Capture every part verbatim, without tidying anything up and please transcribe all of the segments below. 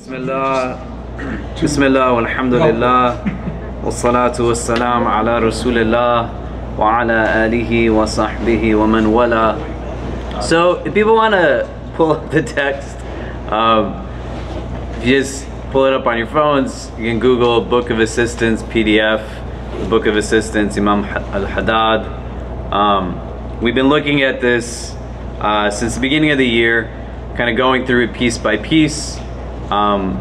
Bismillah, Bismillah, walhamdulillah, wassalatu wassalam ala rasulillah, wa ala alihi wa sahbihi wa man wala. So if people want to pull up the text, um, you just pull it up on your phones. You can Google Book of Assistance P D F, the Book of Assistance, Imam al-Haddad. Um, we've been looking at this uh, since the beginning of the year, kind of going through it piece by piece. Um,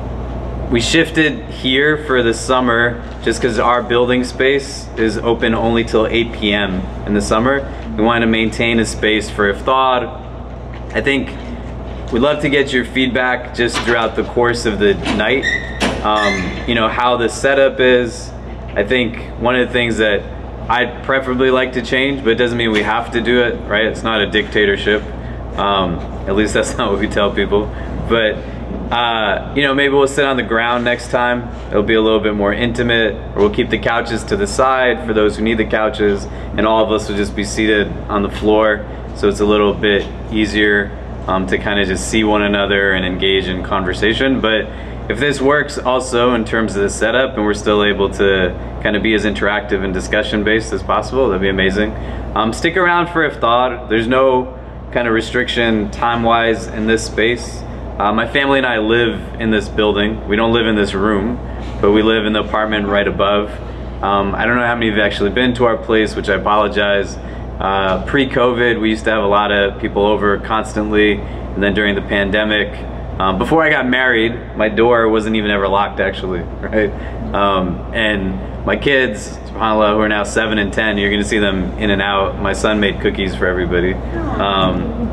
we shifted here for the summer just because our building space is open only till eight P M in the summer. We wanted to maintain a space for iftar. I think we'd love to get your feedback just throughout the course of the night. Um, you know, how the setup is. I think one of the things that I'd preferably like to change, but it doesn't mean we have to do it, right? It's not a dictatorship. Um, at least that's not what we tell people. But Uh, you know, maybe we'll sit on the ground next time. It'll be a little bit more intimate, or we'll keep the couches to the side for those who need the couches, and all of us will just be seated on the floor, so it's a little bit easier um, to kind of just see one another and engage in conversation. But if this works also in terms of the setup, and we're still able to kind of be as interactive and discussion based as possible, that'd be amazing. Um, stick around for iftar. There's no kind of restriction time wise in this space. Uh, my family and I live in this building. We don't live in this room, but we live in the apartment right above. Um, I don't know how many of you have actually been to our place, which I apologize. Uh, Pre-COVID, we used to have a lot of people over constantly, and then during the pandemic, um, before I got married, my door wasn't even ever locked actually, right? Um, and my kids, subhanAllah, who are now seven and ten, you're gonna see them in and out. My son made cookies for everybody. Um,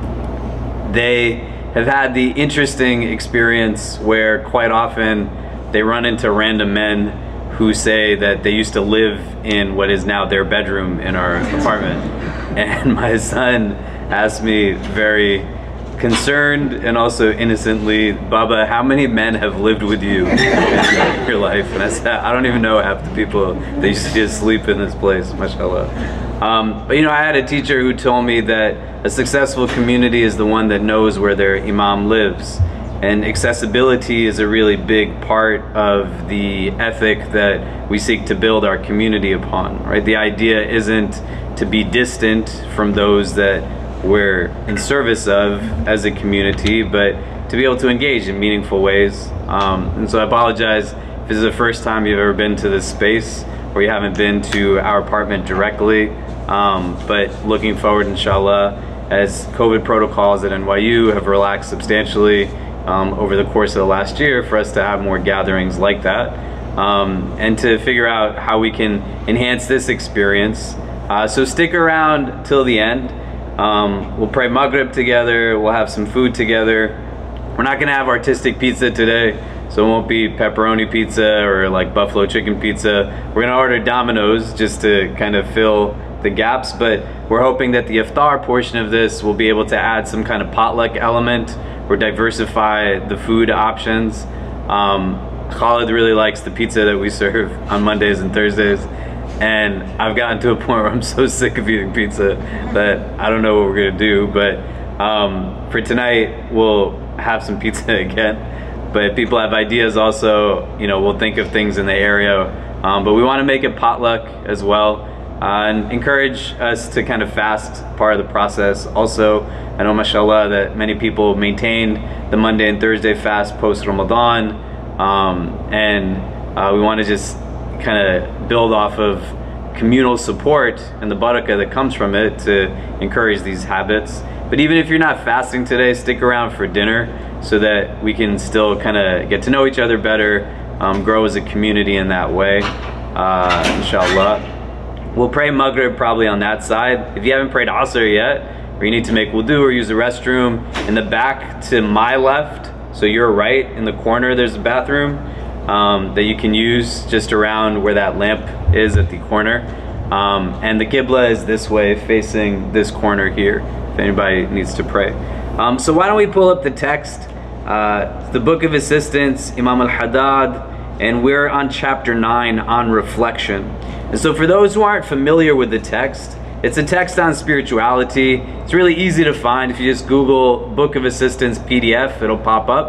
they have had the interesting experience where quite often they run into random men who say that they used to live in what is now their bedroom in our apartment. And my son asked me very concerned and also innocently, Baba, how many men have lived with you in your life? And I said, I don't even know half the people. They used to just sleep in this place, mashallah. Um, but you know, I had a teacher who told me that a successful community is the one that knows where their imam lives. And accessibility is a really big part of the ethic that we seek to build our community upon, right? The idea isn't to be distant from those that we're in service of as a community, but to be able to engage in meaningful ways. Um, and so I apologize if this is the first time you've ever been to this space or you haven't been to our apartment directly. Um, but looking forward, inshallah, as COVID protocols at N Y U have relaxed substantially um, over the course of the last year, for us to have more gatherings like that, um, and to figure out how we can enhance this experience. Uh, so stick around till the end. Um, we'll pray Maghrib together, we'll have some food together. We're not gonna have artistic pizza today, so it won't be pepperoni pizza or like buffalo chicken pizza. We're gonna order Domino's just to kind of fill the gaps, but we're hoping that the iftar portion of this will be able to add some kind of potluck element or diversify the food options. Um, Khalid really likes the pizza that we serve on Mondays and Thursdays, and I've gotten to a point where I'm so sick of eating pizza that I don't know what we're gonna do, but um, for tonight we'll have some pizza again. But if people have ideas also, you know, we'll think of things in the area, um, but we want to make it potluck as well. Uh, and encourage us to kind of fast part of the process. Also, I know, mashallah, that many people maintained the Monday and Thursday fast post Ramadan, um, and uh, we want to just kind of build off of communal support and the barakah that comes from it to encourage these habits. But even if you're not fasting today, stick around for dinner so that we can still kind of get to know each other better, um, grow as a community in that way, uh, inshallah. We'll pray Maghrib probably on that side. If you haven't prayed Asr yet, or you need to make wudu or use the restroom, in the back to my left, so you're right, in the corner there's a bathroom um, that you can use just around where that lamp is at the corner. Um, and the Qibla is this way, facing this corner here, if anybody needs to pray. Um, so why don't we pull up the text. Uh, the Book of Assistance, Imam al-Haddad, and we're on chapter nine, on reflection. And so for those who aren't familiar with the text, it's a text on spirituality. It's really easy to find. If you just Google Book of Assistance P D F, it'll pop up.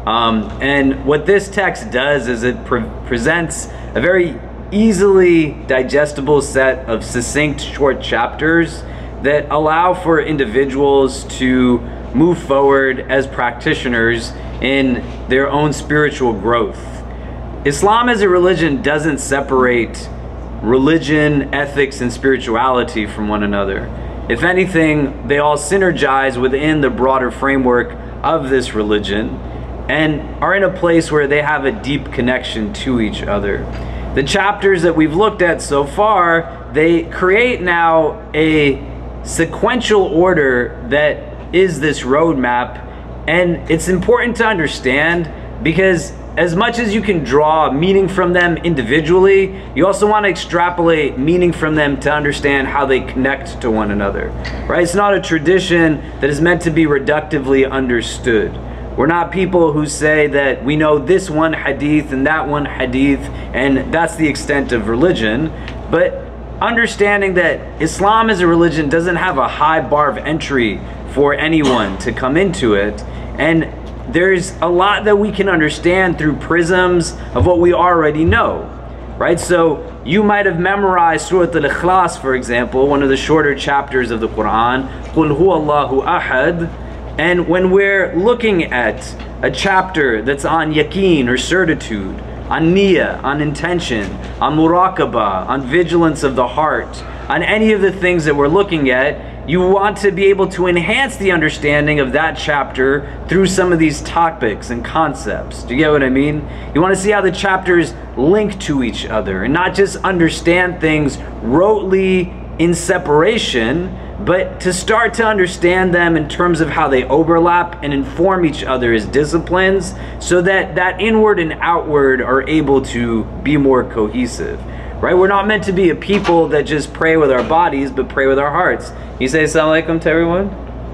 Um, and what this text does is it pre presents a very easily digestible set of succinct short chapters that allow for individuals to move forward as practitioners in their own spiritual growth. Islam as a religion doesn't separate religion, ethics, and spirituality from one another. If anything, they all synergize within the broader framework of this religion and are in a place where they have a deep connection to each other. The chapters that we've looked at so far, they create now a sequential order that is this roadmap, and it's important to understand because as much as you can draw meaning from them individually, you also want to extrapolate meaning from them to understand how they connect to one another, right? It's not a tradition that is meant to be reductively understood. We're not people who say that we know this one hadith and that one hadith and that's the extent of religion, but understanding that Islam as a religion doesn't have a high bar of entry for anyone to come into it, and there's a lot that we can understand through prisms of what we already know, right? So you might have memorized Surah Al-Ikhlas, for example, one of the shorter chapters of the Quran, Qul huwallahu ahad. And when we're looking at a chapter that's on yaqeen or certitude, on niyyah, on intention, on muraqabah, on vigilance of the heart, on any of the things that we're looking at, you want to be able to enhance the understanding of that chapter through some of these topics and concepts. Do you get what I mean? You want to see how the chapters link to each other and not just understand things rotely in separation, but to start to understand them in terms of how they overlap and inform each other as disciplines so that that inward and outward are able to be more cohesive. Right? We're not meant to be a people that just pray with our bodies, but pray with our hearts. You say assalamu alaikum to everyone?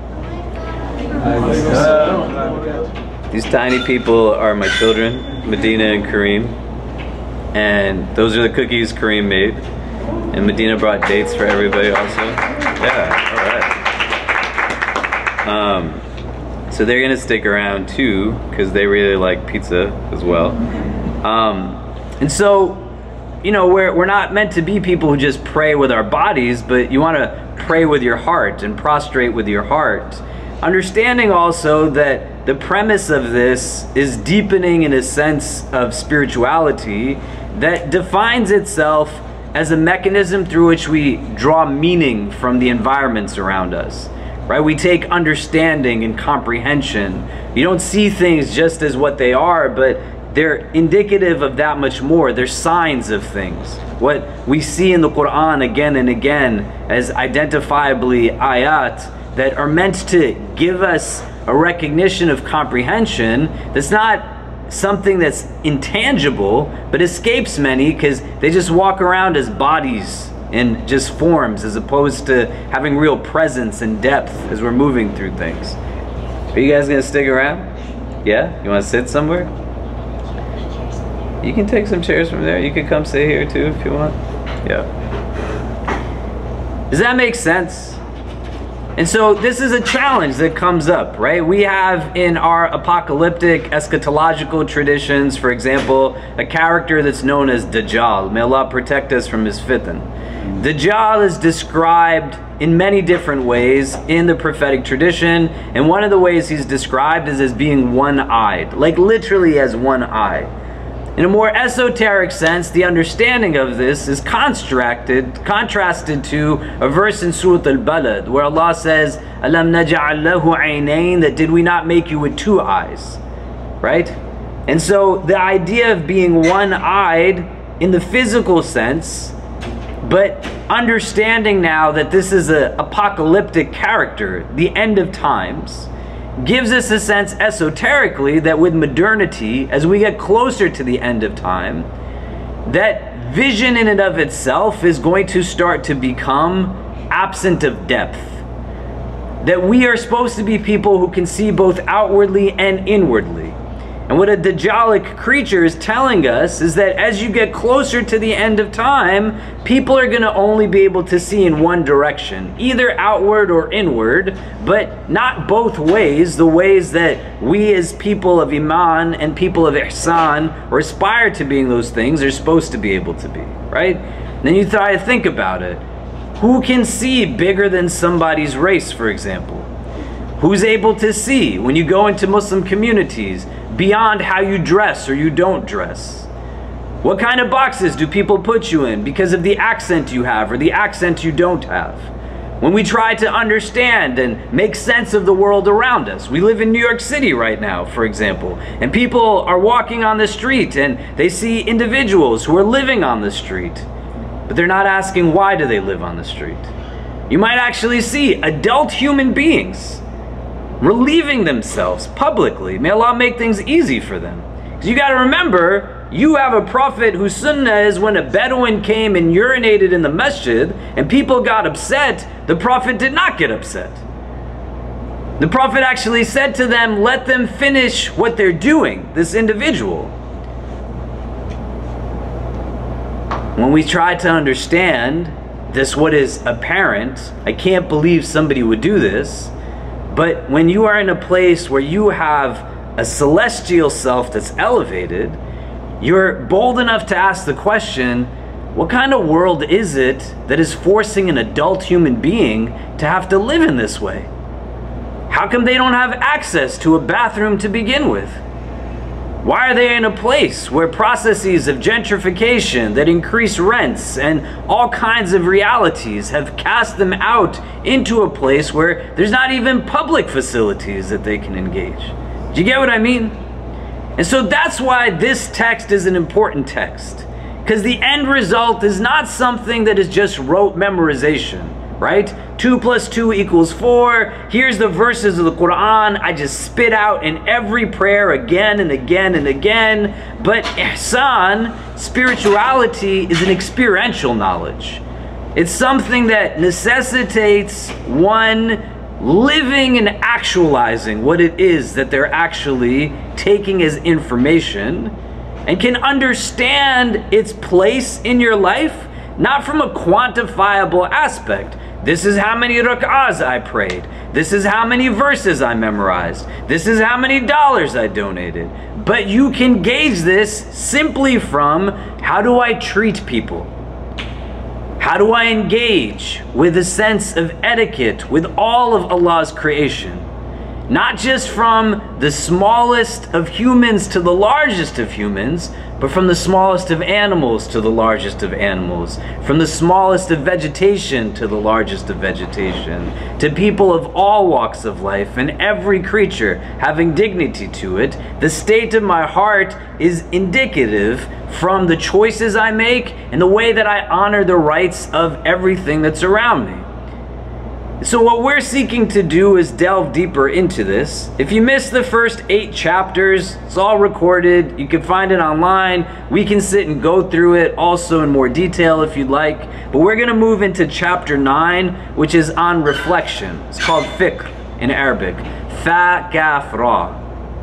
Uh, these tiny people are my children, Medina and Kareem. And those are the cookies Kareem made. And Medina brought dates for everybody also. Yeah, all right. Um, so they're gonna stick around too, because they really like pizza as well. Um, and so, you know, we're, we're not meant to be people who just pray with our bodies, but you want to pray with your heart and prostrate with your heart. Understanding also that the premise of this is deepening in a sense of spirituality that defines itself as a mechanism through which we draw meaning from the environments around us. Right? We take understanding and comprehension. You don't see things just as what they are, but they're indicative of that much more. They're signs of things. What we see in the Quran again and again as identifiably ayat that are meant to give us a recognition of comprehension that's not something that's intangible, but escapes many because they just walk around as bodies and just forms as opposed to having real presence and depth as we're moving through things. Are you guys gonna stick around? Yeah? You wanna sit somewhere? You can take some chairs from there. You can come sit here too if you want. Yeah. Does that make sense? And so this is a challenge that comes up, right? We have in our apocalyptic eschatological traditions, for example, a character that's known as Dajjal. May Allah protect us from his fitan. Dajjal is described in many different ways in the prophetic tradition, and one of the ways he's described is as being one-eyed, like literally as one eye. In a more esoteric sense, the understanding of this is constructed, contrasted to a verse in Surah Al-Balad where Allah says, Alam naj'al lahu aynayn, that did we not make you with two eyes, right? And so the idea of being one-eyed in the physical sense, but understanding now that this is an apocalyptic character, the end of times, gives us a sense esoterically that with modernity, as we get closer to the end of time, that vision in and of itself is going to start to become absent of depth. That we are supposed to be people who can see both outwardly and inwardly. And what a Dajjalic creature is telling us is that as you get closer to the end of time, people are going to only be able to see in one direction, either outward or inward, but not both ways, the ways that we as people of Iman and people of Ihsan, or aspire to being those things, are supposed to be able to be, right? And then you try to think about it. Who can see bigger than somebody's race, for example? Who's able to see, when you go into Muslim communities, beyond how you dress or you don't dress? What kind of boxes do people put you in because of the accent you have or the accent you don't have? When we try to understand and make sense of the world around us, we live in New York City right now, for example, and people are walking on the street and they see individuals who are living on the street, but they're not asking why do they live on the street. You might actually see adult human beings relieving themselves publicly. May Allah make things easy for them. Because you got to remember, you have a prophet whose sunnah is when a Bedouin came and urinated in the masjid and people got upset, the prophet did not get upset. The prophet actually said to them, let them finish what they're doing, this individual. When we try to understand this, what is apparent, I can't believe somebody would do this. But when you are in a place where you have a celestial self that's elevated, you're bold enough to ask the question, what kind of world is it that is forcing an adult human being to have to live in this way? How come they don't have access to a bathroom to begin with? Why are they in a place where processes of gentrification that increase rents and all kinds of realities have cast them out into a place where there's not even public facilities that they can engage? Do you get what I mean? And so that's why this text is an important text, because the end result is not something that is just rote memorization, right? Two plus two equals four. Here's the verses of the Quran I just spit out in every prayer again and again and again. But ihsan, spirituality, is an experiential knowledge. It's something that necessitates one living and actualizing what it is that they're actually taking as information, and can understand its place in your life, not from a quantifiable aspect. This is how many rak'ahs I prayed. This is how many verses I memorized. This is how many dollars I donated. But you can gauge this simply from, how do I treat people? How do I engage with a sense of etiquette with all of Allah's creation? Not just from the smallest of humans to the largest of humans, but from the smallest of animals to the largest of animals, from the smallest of vegetation to the largest of vegetation, to people of all walks of life and every creature having dignity to it. The state of my heart is indicative from the choices I make and the way that I honor the rights of everything that's around me. So what we're seeking to do is delve deeper into this. If you missed the first eight chapters, it's all recorded. You can find it online. We can sit and go through it also in more detail if you'd like. But we're going to move into chapter nine, which is on reflection. It's called fiqh in Arabic. Fa, kaf, ra.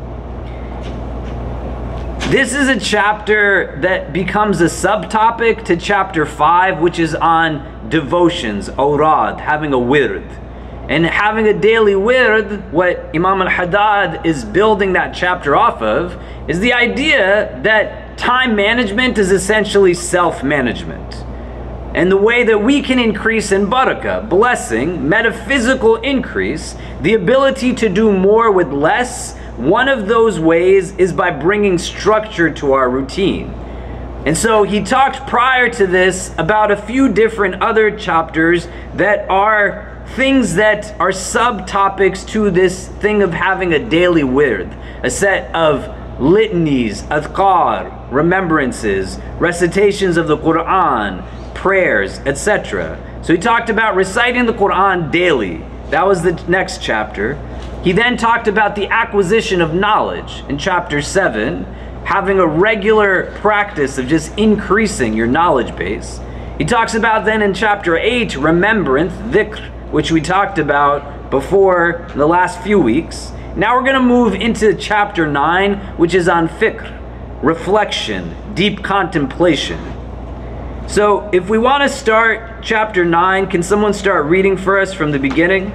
This is a chapter that becomes a subtopic to chapter five, which is on devotions, awrad, having a wird. And having a daily wird, what Imam al-Haddad is building that chapter off of, is the idea that time management is essentially self-management. And the way that we can increase in barakah, blessing, metaphysical increase, the ability to do more with less, one of those ways is by bringing structure to our routine. And so he talked prior to this about a few different other chapters that are things that are subtopics to this thing of having a daily wird, a set of litanies, adhkar, remembrances, recitations of the Quran, prayers, et cetera. So he talked about reciting the Quran daily. That was the next chapter. He then talked about the acquisition of knowledge in chapter seven, having a regular practice of just increasing your knowledge base. He talks about then in chapter eight, remembrance, dhikr, which we talked about before in the last few weeks. Now we're going to move into chapter nine, which is on fikr, reflection, deep contemplation. So if we want to start chapter nine, can someone start reading for us from the beginning?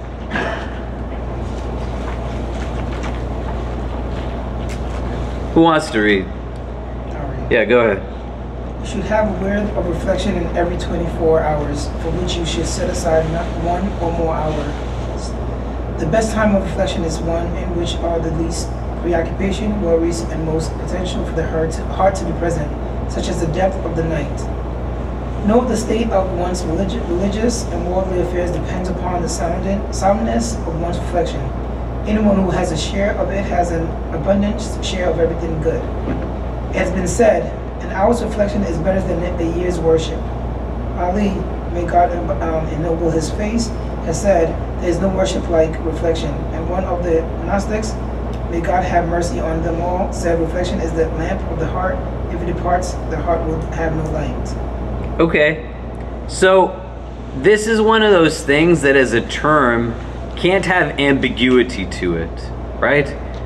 Who wants to read? Yeah, go ahead. You should have a period of reflection in every twenty-four hours, for which you should set aside not one or more hours. The best time of reflection is one in which are the least preoccupation, worries, and most potential for the heart to, heart to be present, such as the depth of the night. Note the state of one's religi religious and worldly affairs depends upon the sound soundness of one's reflection. Anyone who has a share of it has an abundant share of everything good. It has been said, an hour's reflection is better than a year's worship. Ali, may God um, ennoble his face, has said, there is no worship like reflection. And one of the Gnostics, may God have mercy on them all, said reflection is the lamp of the heart. If it departs, the heart will have no light. Okay, so this is one of those things that as a term can't have ambiguity to it, right?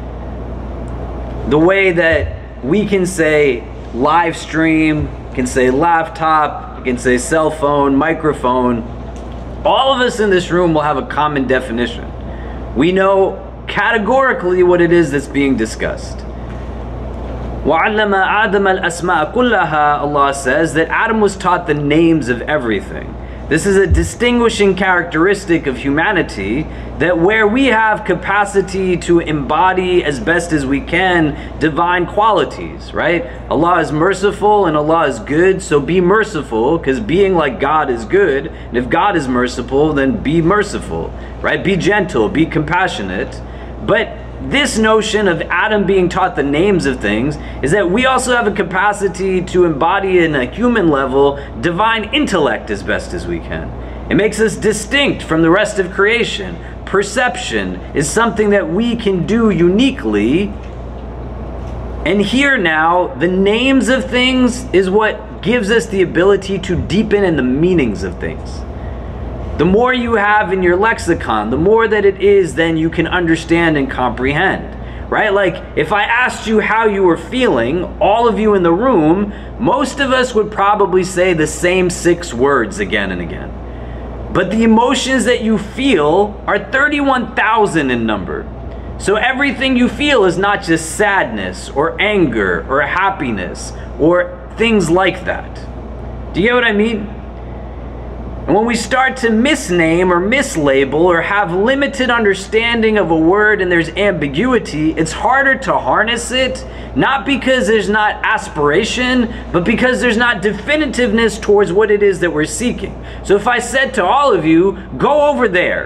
The way that we can say live stream, can say laptop, can say cell phone, microphone, all of us in this room will have a common definition. We know categorically what it is that's being discussed. وَعَلَّمَ آدَمَ الْأَسْمَاءَ كُلَّهَا, Allah says that Adam was taught the names of everything. This is a distinguishing characteristic of humanity, that where we have capacity to embody as best as we can divine qualities, right? Allah is merciful and Allah is good, so be merciful, because being like God is good. And if God is merciful, then be merciful, right? Be gentle, be compassionate. But this notion of Adam being taught the names of things is that we also have a capacity to embody in a human level divine intellect as best as we can. It makes us distinct from the rest of creation. Perception is something that we can do uniquely. And here now, the names of things is what gives us the ability to deepen in the meanings of things. The more you have in your lexicon, the more that it is then you can understand and comprehend, right? Like if I asked you how you were feeling, all of you in the room, most of us would probably say the same six words again and again. But the emotions that you feel are thirty-one thousand in number. So everything you feel is not just sadness or anger or happiness or things like that. Do you get what I mean? And when we start to misname or mislabel or have limited understanding of a word and there's ambiguity, it's harder to harness it, not because there's not aspiration, but because there's not definitiveness towards what it is that we're seeking. So if I said to all of you, go over there,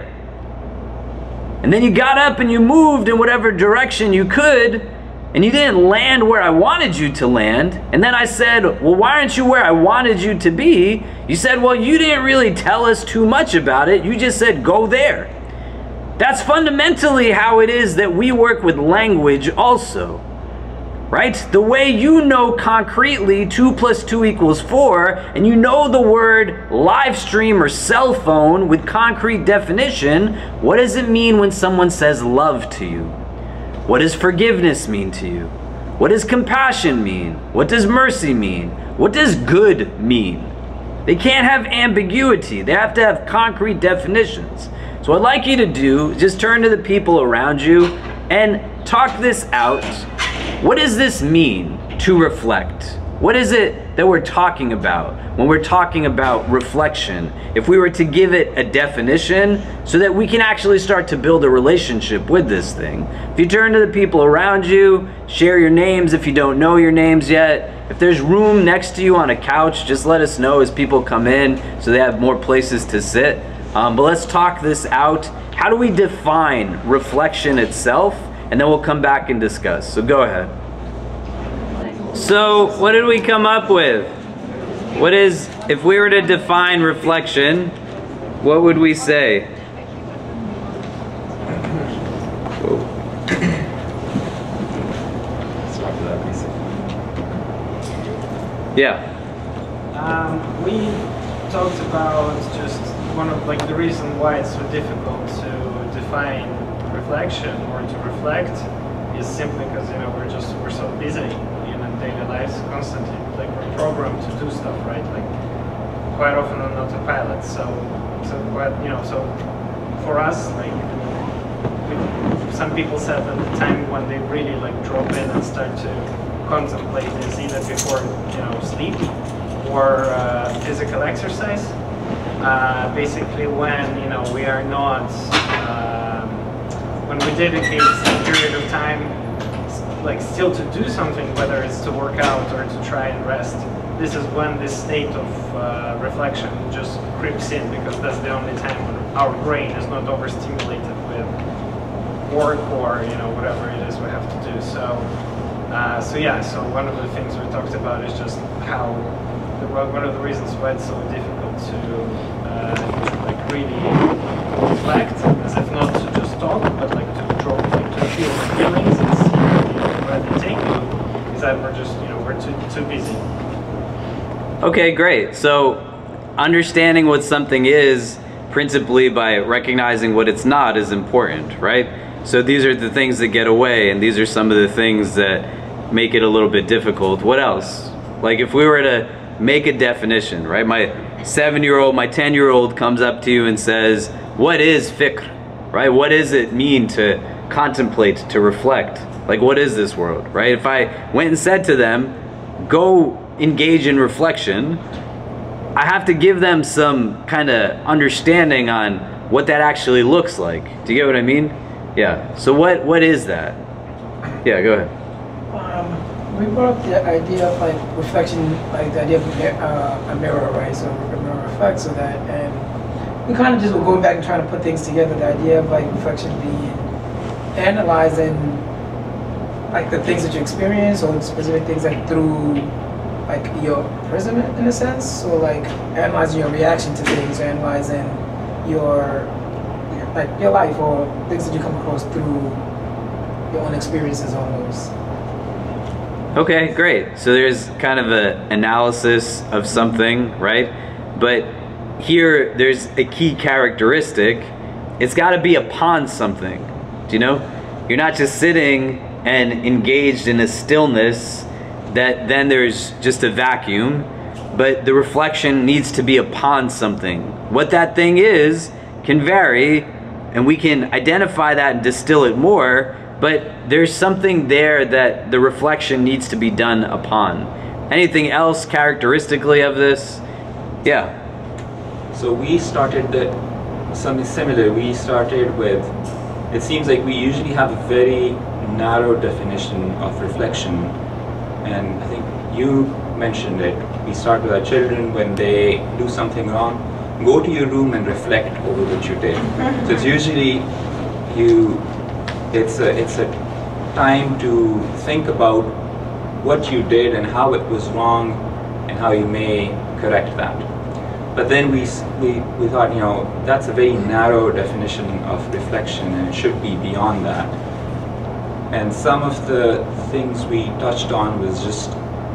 and then you got up and you moved in whatever direction you could, and you didn't land where I wanted you to land, and then I said, well, why aren't you where I wanted you to be? You said, well, you didn't really tell us too much about it. You just said, go there. That's fundamentally how it is that we work with language also, right? The way you know concretely two plus two equals four, and you know the word live stream or cell phone with concrete definition, what does it mean when someone says love to you? What does forgiveness mean to you? What does compassion mean? What does mercy mean? What does good mean? They can't have ambiguity. They have to have concrete definitions. So what I'd like you to do is just turn to the people around you and talk this out. What does this mean to reflect? What is it that we're talking about when we're talking about reflection? If we were to give it a definition so that we can actually start to build a relationship with this thing. If you turn to the people around you, share your names if you don't know your names yet. If there's room next to you on a couch, just let us know as people come in so they have more places to sit. Um, but let's talk this out. How do we define reflection itself? And then we'll come back and discuss. So go ahead. So what did we come up with? What is, if we were to define reflection, what would we say? Whoa. Yeah. Um, we talked about just one of like the reason why it's so difficult to define reflection or to reflect is simply because, you know, we're just, we're so busy in our daily lives constantly. Like, we're programmed to do stuff, right? Like, quite often on autopilot. So, so quite, you know, so for us, like, we, some people said that the time when they really like drop in and start to contemplate is either before, you know, sleep or uh, physical exercise. Uh, basically, when, you know, we are not, um, when we dedicate a period of time, like, still to do something, whether it's to work out or to try and rest. This is when this state of uh, reflection just creeps in, because that's the only time when our brain is not overstimulated with work or, you know, whatever it is we have to do. So, uh, so yeah. So one of the things we talked about is just how the, one of the reasons why it's so difficult to uh, like really reflect, as if not to just talk, but like to drop, like to feel the feelings and see, you know, where they take you. Is that we're just, you know, we're too too busy. Okay, great. So understanding what something is principally by recognizing what it's not is important, right? So these are the things that get away, and these are some of the things that make it a little bit difficult. What else? Like, if we were to make a definition, right? My seven-year-old, my ten-year-old comes up to you and says, what is fikr, right? What does it mean to contemplate, to reflect? Like, what is this world, right? If I went and said to them, go engage in reflection, I have to give them some kind of understanding on what that actually looks like. Do you get what I mean? Yeah. So what what is that? Yeah, go ahead. Um, we brought up the idea of like reflection, like the idea of uh, a mirror, right? So a mirror reflects, so that, and we kind of just were going back and trying to put things together. The idea of like reflection being analyzing like the things that you experience, or specific things like through like your prism in a sense. So like analyzing your reaction to things, or analyzing your like your life, or things that you come across through your own experiences almost. Okay, great. So there's kind of an analysis of something, right? But here there's a key characteristic. It's got to be upon something. Do you know? You're not just sitting and engaged in a stillness that then there's just a vacuum, but the reflection needs to be upon something. What that thing is can vary, and we can identify that and distill it more, but there's something there that the reflection needs to be done upon. Anything else characteristically of this? Yeah. So we started the, something similar. We started with, it seems like we usually have a very narrow definition of reflection. And I think you mentioned it. We start with our children when they do something wrong. Go to your room and reflect over what you did. So it's usually you. It's a it's a time to think about what you did and how it was wrong and how you may correct that. But then we we we thought, you know, that's a very narrow definition of reflection, and it should be beyond that. And some of the things we touched on was just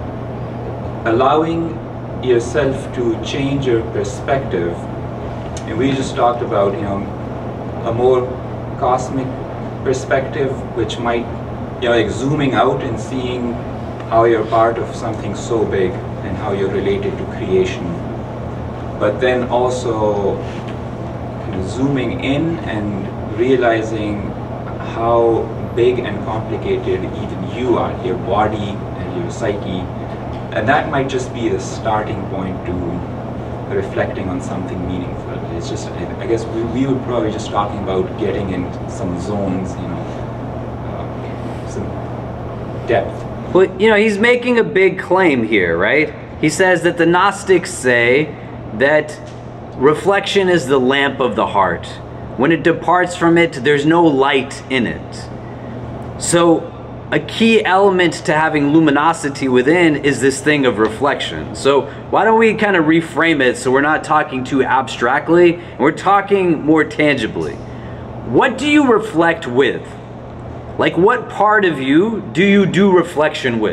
allowing yourself to change your perspective. And we just talked about, you know, a more cosmic perspective, which might, you know, like zooming out and seeing how you're part of something so big and how you're related to creation. But then also you know, zooming in and realizing how big and complicated even you are, your body and your psyche, and that might just be the starting point to reflecting on something meaningful. It's just, I guess we, we would probably just talking about getting in some zones, you know, uh, some depth. Well, you know, he's making a big claim here, right? He says that the Gnostics say that reflection is the lamp of the heart. When it departs from it, there's no light in it. So a key element to having luminosity within is this thing of reflection. So why don't we kind of reframe it so we're not talking too abstractly, and we're talking more tangibly. What do you reflect with? Like, what part of you do you do reflection with?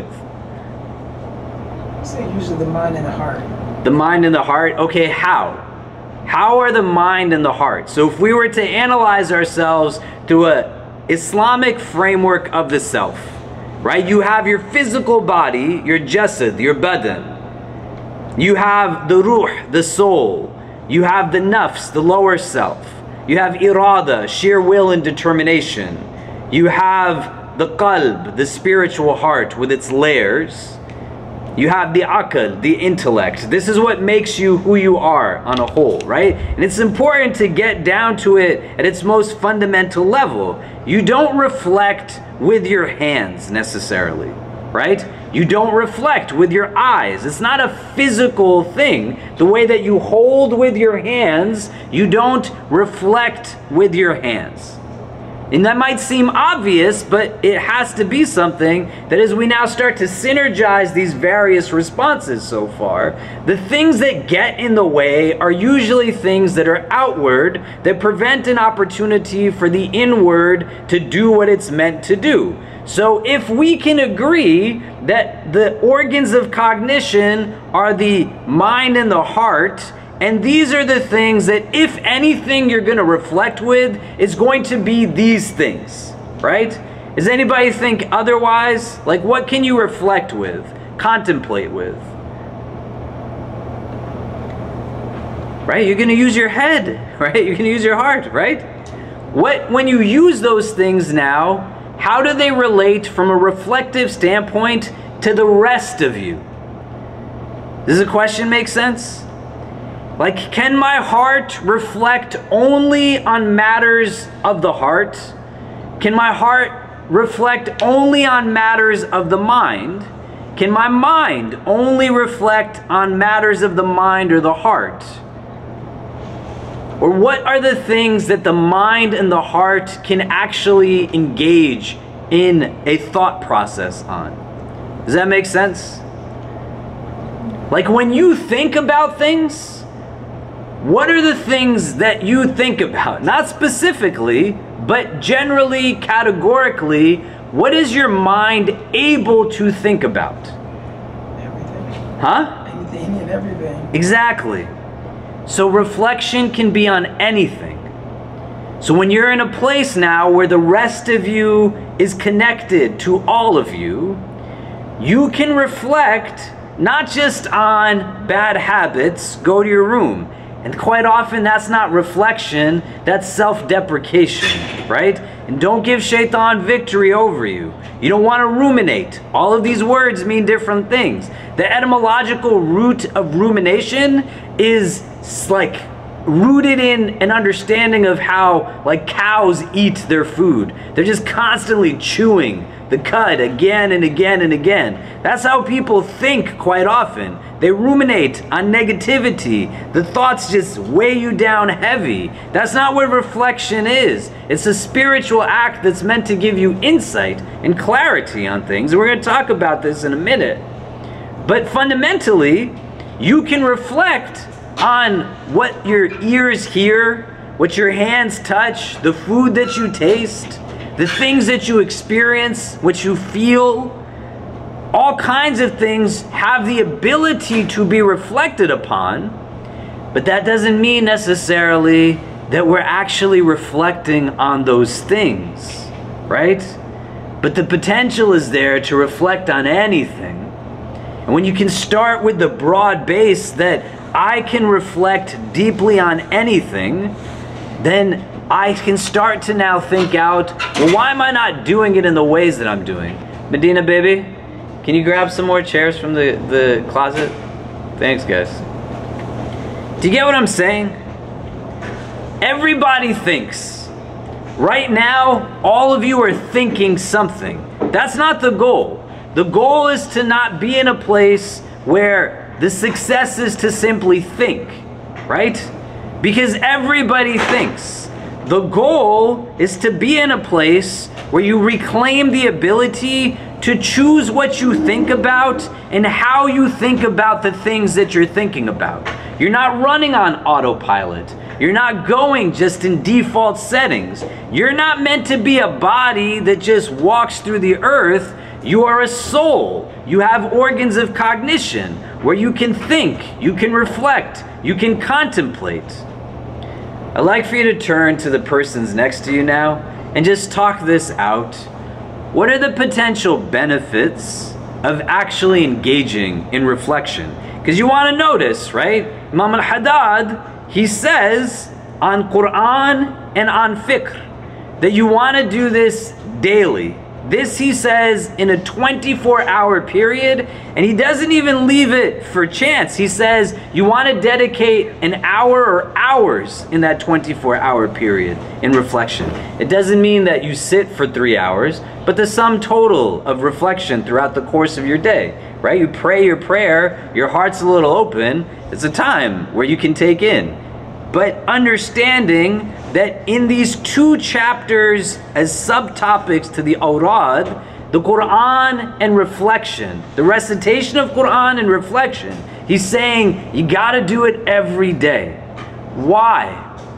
I say usually the mind and the heart. The mind and the heart? Okay, how? How are the mind and the heart? So if we were to analyze ourselves through a Islamic framework of the self, right? You have your physical body, your jasad, your badan. You have the ruh, the soul. You have the nafs, the lower self. You have irada, sheer will and determination. You have the qalb, the spiritual heart with its layers. You have the aql, the intellect. This is what makes you who you are on a whole, right? And it's important to get down to it at its most fundamental level. You don't reflect with your hands necessarily, right? You don't reflect with your eyes. It's not a physical thing. The way that you hold with your hands, you don't reflect with your hands. And that might seem obvious, but it has to be something that as we now start to synergize these various responses so far, the things that get in the way are usually things that are outward, that prevent an opportunity for the inward to do what it's meant to do. So if we can agree that the organs of cognition are the mind and the heart, and these are the things that, if anything you're going to reflect with, is going to be these things, right? Does anybody think otherwise? Like, what can you reflect with, contemplate with? Right? You're going to use your head, right? You're going to use your heart, right? What, when you use those things now, how do they relate from a reflective standpoint to the rest of you? Does the question make sense? Like, can my heart reflect only on matters of the heart? Can my heart reflect only on matters of the mind? Can my mind only reflect on matters of the mind or the heart? Or what are the things that the mind and the heart can actually engage in a thought process on? Does that make sense? Like, when you think about things, what are the things that you think about? Not specifically, but generally, categorically, what is your mind able to think about? Everything. Huh? Anything and everything. Exactly. So reflection can be on anything. So when you're in a place now where the rest of you is connected to all of you, you can reflect not just on bad habits, go to your room. And quite often that's not reflection, that's self-deprecation, right? And don't give shaitan victory over you. You don't want to ruminate. All of these words mean different things. The etymological root of rumination is like rooted in an understanding of how like cows eat their food. They're just constantly chewing the cud again and again and again. That's how people think quite often. They ruminate on negativity. The thoughts just weigh you down heavy. That's not what reflection is. It's a spiritual act that's meant to give you insight and clarity on things. And we're going to talk about this in a minute. But fundamentally, you can reflect on what your ears hear, what your hands touch, the food that you taste, the things that you experience, what you feel. All kinds of things have the ability to be reflected upon, but that doesn't mean necessarily that we're actually reflecting on those things, right? But the potential is there to reflect on anything. And when you can start with the broad base that I can reflect deeply on anything, then I can start to now think out, well, why am I not doing it in the ways that I'm doing? Medina, baby, can you grab some more chairs from the, the closet? Thanks, guys. Do you get what I'm saying? Everybody thinks. Right now, all of you are thinking something. That's not the goal. The goal is to not be in a place where the success is to simply think, right? Because everybody thinks. The goal is to be in a place where you reclaim the ability to choose what you think about and how you think about the things that you're thinking about. You're not running on autopilot. You're not going just in default settings. You're not meant to be a body that just walks through the earth. You are a soul. You have organs of cognition where you can think, you can reflect, you can contemplate. I'd like for you to turn to the persons next to you now and just talk this out. What are the potential benefits of actually engaging in reflection? Because you want to notice, right? Imam al-Haddad, he says on Quran and on fiqh that you want to do this daily. This, he says, in a twenty-four hour period, and he doesn't even leave it for chance. He says you want to dedicate an hour or hours in that twenty-four hour period in reflection. It doesn't mean that you sit for three hours, but the sum total of reflection throughout the course of your day, right? You pray your prayer, your heart's a little open, it's a time where you can take in. But understanding that in these two chapters as subtopics to the awrad, the Quran and reflection, the recitation of Quran and reflection, he's saying you gotta do it every day. Why?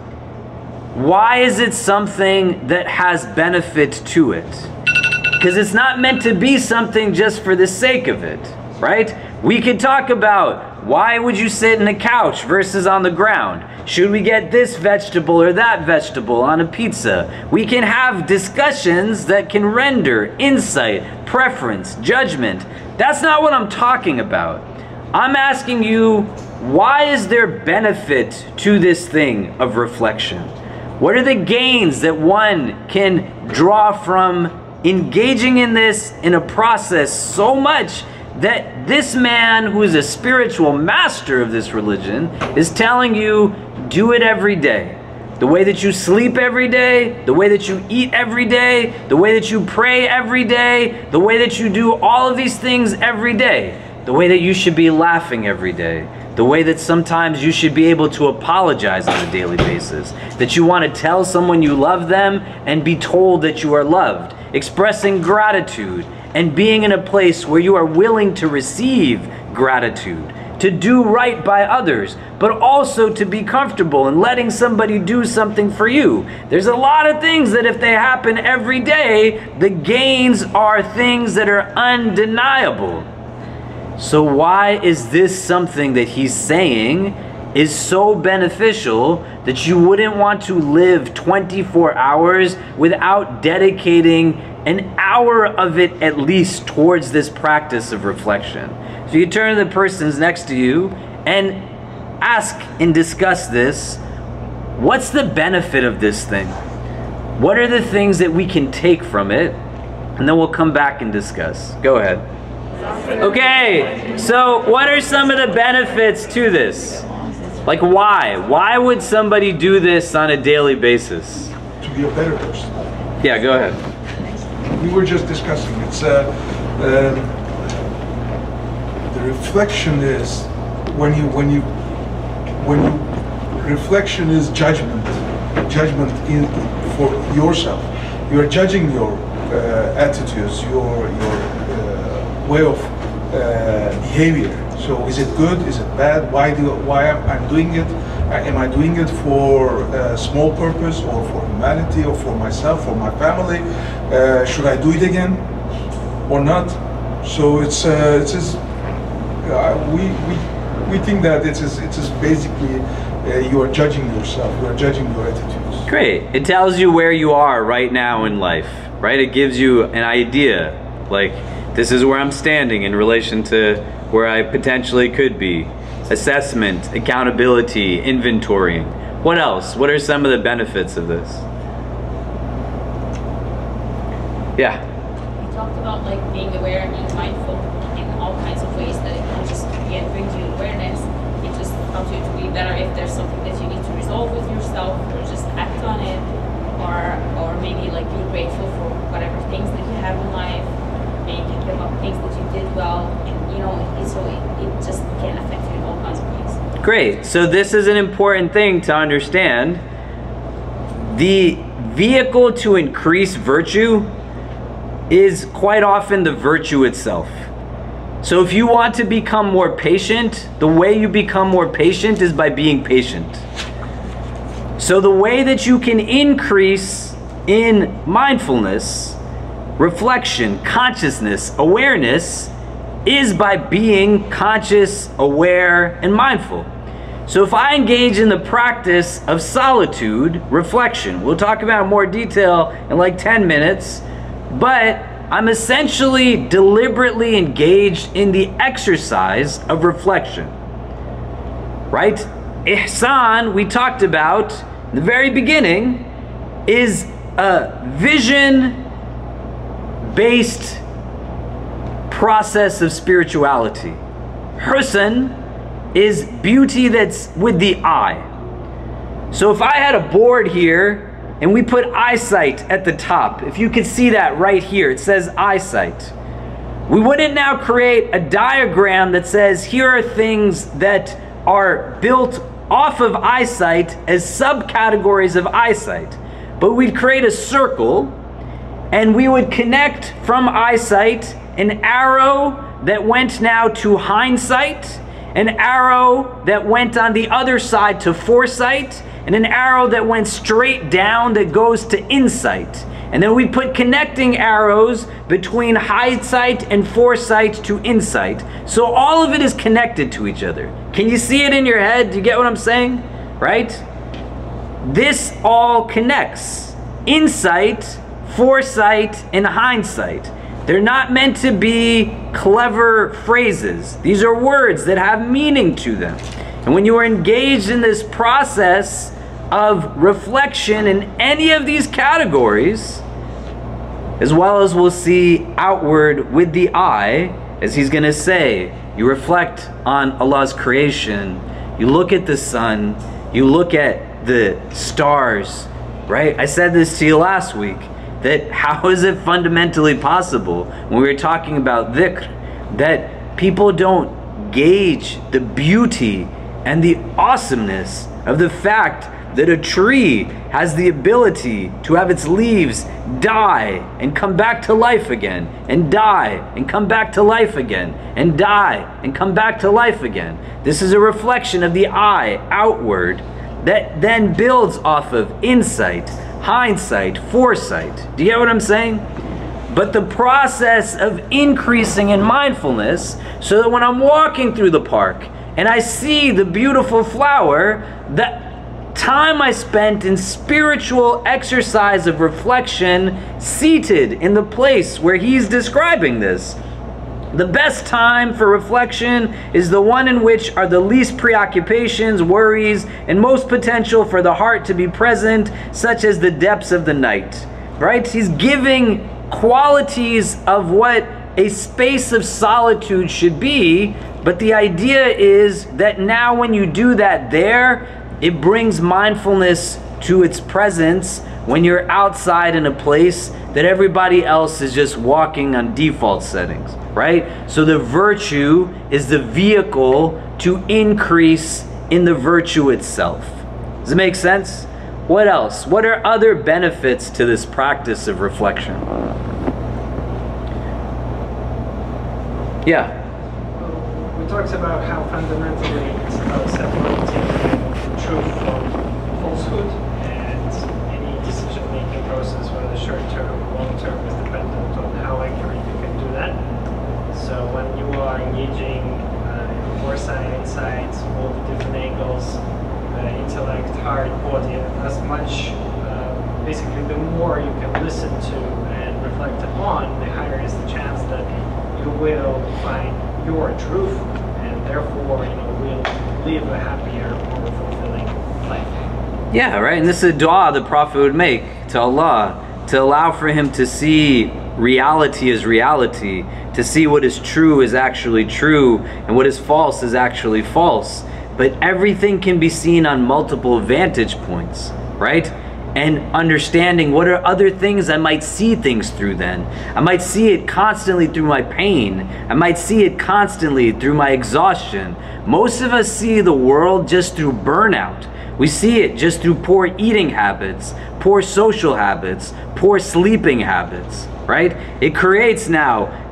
Why is it something that has benefit to it? Because it's not meant to be something just for the sake of it, right? We could talk about why would you sit in a couch versus on the ground? Should we get this vegetable or that vegetable on a pizza? We can have discussions that can render insight, preference, judgment. That's not what I'm talking about. I'm asking you, why is there benefit to this thing of reflection? What are the gains that one can draw from engaging in this in a process so much that this man, who is a spiritual master of this religion, is telling you, do it every day. The way that you sleep every day, the way that you eat every day, the way that you pray every day, the way that you do all of these things every day, the way that you should be laughing every day, the way that sometimes you should be able to apologize on a daily basis, that you want to tell someone you love them and be told that you are loved, expressing gratitude, and being in a place where you are willing to receive gratitude, to do right by others, but also to be comfortable in letting somebody do something for you. There's a lot of things that if they happen every day, the gains are things that are undeniable. So why is this something that he's saying is so beneficial that you wouldn't want to live twenty-four hours without dedicating an hour of it at least towards this practice of reflection? So you turn to the persons next to you and ask and discuss this. What's the benefit of this thing? What are the things that we can take from it? And then we'll come back and discuss. Go ahead. Okay, so what are some of the benefits to this? Like why? Why would somebody do this on a daily basis? To be a better person. Yeah, go ahead. We were just discussing, it's uh, uh, the reflection is when you when you when you reflection is judgment judgment in for yourself. You are judging your uh, attitudes, your your uh, way of uh, behavior. So is it good, is it bad, why do why am I doing it? Am I doing it for a small purpose, or for humanity, or for myself, for my family? Uh, should I do it again or not? So it's uh, it's just, uh, we we we think that it is it is basically uh, you are judging yourself, you are judging your attitudes. Great. It tells you where you are right now in life, right? It gives you an idea, like this is where I'm standing in relation to where I potentially could be. Assessment, accountability, inventorying. What else? What are some of the benefits of this? Yeah. You talked about like being aware and being mindful in all kinds of ways that it can just again bring you awareness. It just helps you to be better if there's something that you need to resolve with yourself, or just act on it, or or maybe like be grateful for whatever things that you have in life, and you can think about things that you did well, and you know, it, so it, it just can affect you in all kinds of ways. Great. So this is an important thing to understand. The vehicle to increase virtue is quite often the virtue itself. So if you want to become more patient, the way you become more patient is by being patient. So the way that you can increase in mindfulness, reflection, consciousness, awareness, is by being conscious, aware, and mindful. So if I engage in the practice of solitude, reflection, we'll talk about more detail in like ten minutes, but I'm essentially deliberately engaged in the exercise of reflection, right? Ihsan, we talked about in the very beginning, is a vision-based process of spirituality. Husn is beauty that's with the eye. So if I had a board here and we put eyesight at the top, if you could see that right here, it says eyesight. We wouldn't now create a diagram that says here are things that are built off of eyesight as subcategories of eyesight. But we'd create a circle and we would connect from eyesight an arrow that went now to hindsight, an arrow that went on the other side to foresight, and an arrow that went straight down that goes to insight. And then we put connecting arrows between hindsight and foresight to insight. So all of it is connected to each other. Can you see it in your head? Do you get what I'm saying? Right? This all connects. Insight, foresight, and hindsight. They're not meant to be clever phrases. These are words that have meaning to them. And when you are engaged in this process of reflection in any of these categories, as well as we'll see outward with the eye, as he's going to say, you reflect on Allah's creation, you look at the sun, you look at the stars, right? I said this to you last week, that how is it fundamentally possible when we were talking about dhikr, that people don't gauge the beauty and the awesomeness of the fact that a tree has the ability to have its leaves die and come back to life again, and die and come back to life again, and die and come back to life again. This is a reflection of the eye outward that then builds off of insight, hindsight, foresight. Do you get what I'm saying? But the process of increasing in mindfulness, so that when I'm walking through the park and I see the beautiful flower, the time I spent in spiritual exercise of reflection, seated in the place where he's describing this. The best time for reflection is the one in which are the least preoccupations, worries, and most potential for the heart to be present, such as the depths of the night. Right? He's giving qualities of what a space of solitude should be, but the idea is that now when you do that there, it brings mindfulness to its presence when you're outside in a place that everybody else is just walking on default settings, right? So the virtue is the vehicle to increase in the virtue itself. Does it make sense? What else? What are other benefits to this practice of reflection? Yeah. We talked about how fundamentally it's about separating truth from falsehood, and any decision-making process, whether short-term or long-term, is dependent on how accurate you can do that. So when you are engaging uh, in foresight, insight, all the different angles, uh, intellect, heart, body, as much, uh, basically the more you can listen to and reflect upon, the higher is the chance that you will find your truth, and therefore, you know, will live a happier, more fulfilling life. Yeah, right. And this is a dua the Prophet would make to Allah, to allow for him to see reality as reality, to see what is true is actually true, and what is false is actually false. But everything can be seen on multiple vantage points, right? And understanding what are other things I might see things through then. I might see it constantly through my pain. I might see it constantly through my exhaustion. Most of us see the world just through burnout. We see it just through poor eating habits, poor social habits, poor sleeping habits, right? It creates now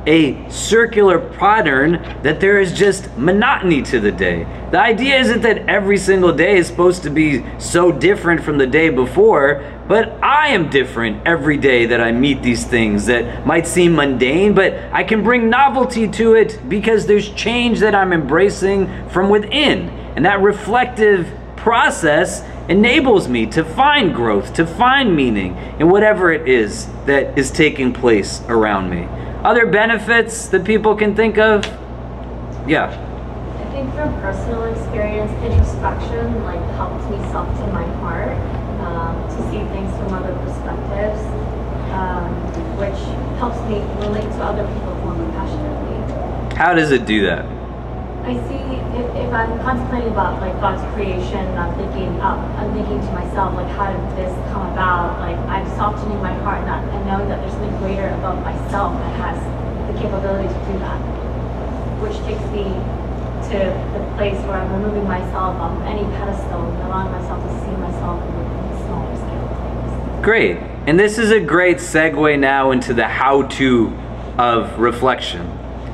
a circular pattern that there is just monotony to the day. The idea isn't that every single day is supposed to be so different from the day before, but I am different every day that I meet these things that might seem mundane, but I can bring novelty to it because there's change that I'm embracing from within. And that reflective process enables me to find growth, to find meaning in whatever it is that is taking place around me. Other benefits that people can think of? Yeah. I think from personal experience, introspection like helped me soften my heart um, to see things from other perspectives, um, which helps me relate to other people more compassionately. How does it do that? I see if, if I'm contemplating about like God's creation, I'm thinking, uh, I'm thinking to myself, like, how did this come about? Like, I'm softening my heart and, and knowing that there's something greater above myself that has the capability to do that, which takes me to the place where I'm removing myself on any pedestal and allowing myself to see myself in the smaller scale of things. Great. And this is a great segue now into the how-to of reflection.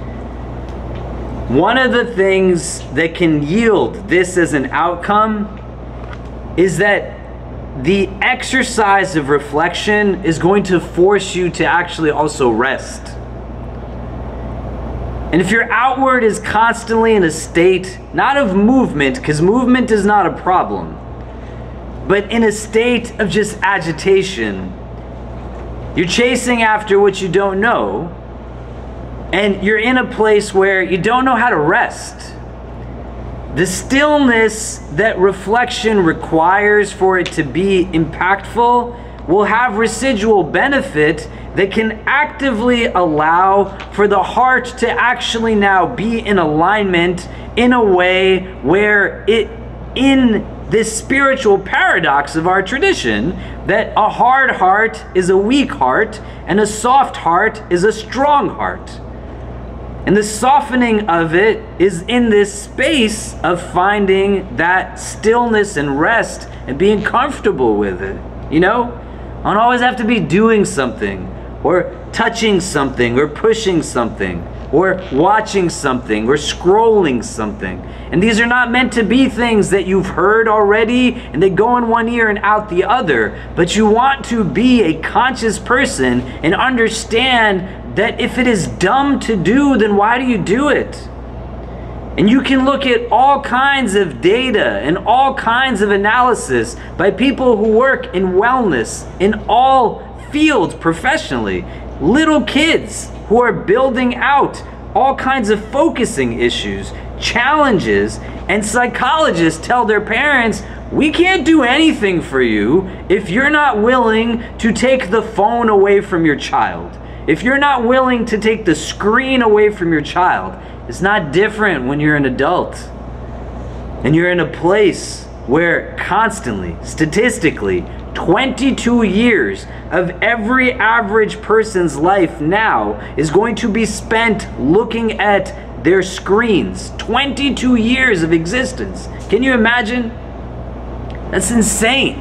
One of the things that can yield this as an outcome is that the exercise of reflection is going to force you to actually also rest. And if your outward is constantly in a state, not of movement, because movement is not a problem, but in a state of just agitation, you're chasing after what you don't know, and you're in a place where you don't know how to rest. The stillness that reflection requires for it to be impactful will have residual benefit that can actively allow for the heart to actually now be in alignment in a way where it, in this spiritual paradox of our tradition, that a hard heart is a weak heart and a soft heart is a strong heart. And the softening of it is in this space of finding that stillness and rest and being comfortable with it. You know, I don't always have to be doing something or touching something or pushing something or watching something or scrolling something. And these are not meant to be things that you've heard already and they go in one ear and out the other. But you want to be a conscious person and understand that if it is dumb to do, then why do you do it? And you can look at all kinds of data and all kinds of analysis by people who work in wellness in all fields professionally. Little kids who are building out all kinds of focusing issues, challenges, and psychologists tell their parents, we can't do anything for you if you're not willing to take the phone away from your child. If you're not willing to take the screen away from your child. It's not different when you're an adult and you're in a place where constantly, statistically, twenty-two years of every average person's life now is going to be spent looking at their screens. twenty-two years of existence. Can you imagine? That's insane.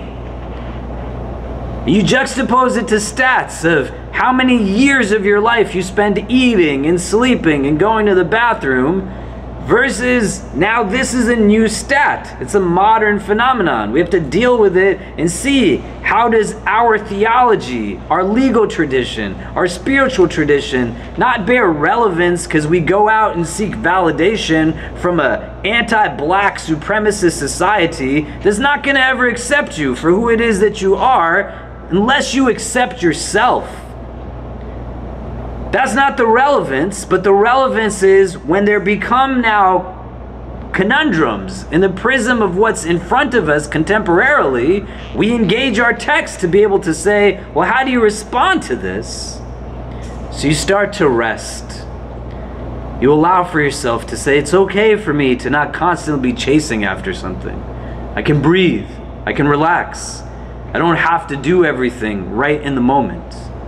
You juxtapose it to stats of how many years of your life you spend eating and sleeping and going to the bathroom versus now this is a new stat. It's a modern phenomenon. We have to deal with it and see how does our theology, our legal tradition, our spiritual tradition not bear relevance because we go out and seek validation from a anti-black supremacist society that's not going to ever accept you for who it is that you are unless you accept yourself. That's not the relevance, but the relevance is when there become now conundrums in the prism of what's in front of us contemporarily, we engage our text to be able to say, well, how do you respond to this? So you start to rest. You allow for yourself to say, it's okay for me to not constantly be chasing after something. I can breathe. I can relax. I don't have to do everything right in the moment.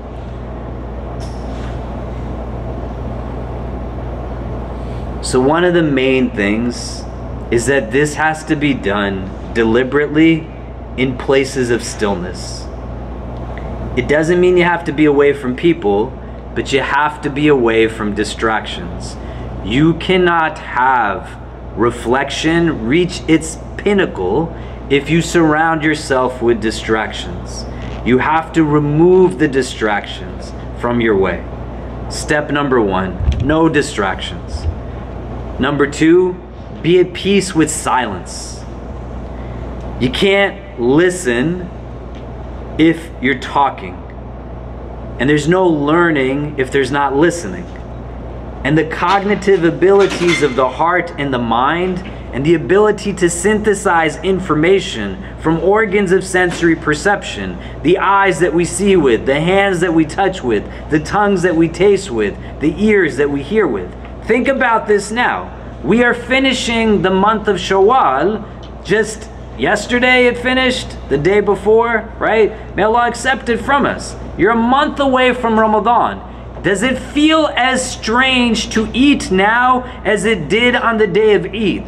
So one of the main things is that this has to be done deliberately in places of stillness. It doesn't mean you have to be away from people. but you have to be away from distractions. You cannot have reflection reach its pinnacle if you surround yourself with distractions. You have to remove the distractions from your way. Step number one, no distractions. Number two, be at peace with silence. You can't listen if you're talking. And there's no learning if there's not listening. And the cognitive abilities of the heart and the mind, and the ability to synthesize information from organs of sensory perception, the eyes that we see with, the hands that we touch with, the tongues that we taste with, the ears that we hear with. Think about this now. We are finishing the month of Shawwal. Just yesterday it finished, the day before, right? May Allah accept it from us. You're a month away from Ramadan. Does it feel as strange to eat now as it did on the day of Eid?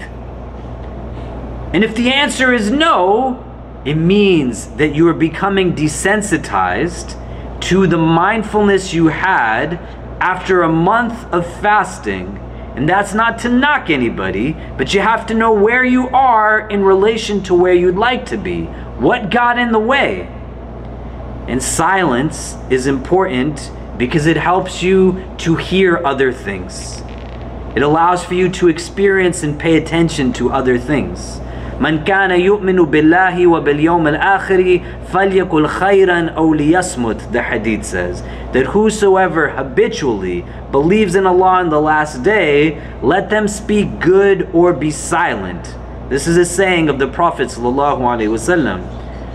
And if the answer is no, it means that you are becoming desensitized to the mindfulness you had after a month of fasting. And that's not to knock anybody, but you have to know where you are in relation to where you'd like to be. What got in the way? And silence is important because it helps you to hear other things. It allows for you to experience and pay attention to other things. Man kana yu'minu billahi wa bil yawm al-akhir falyakul khayran aw liyasmut, the hadith says. That whosoever habitually believes in Allah on the last day, let them speak good or be silent. This is a saying of the Prophet sallallahu alaihi wasallam.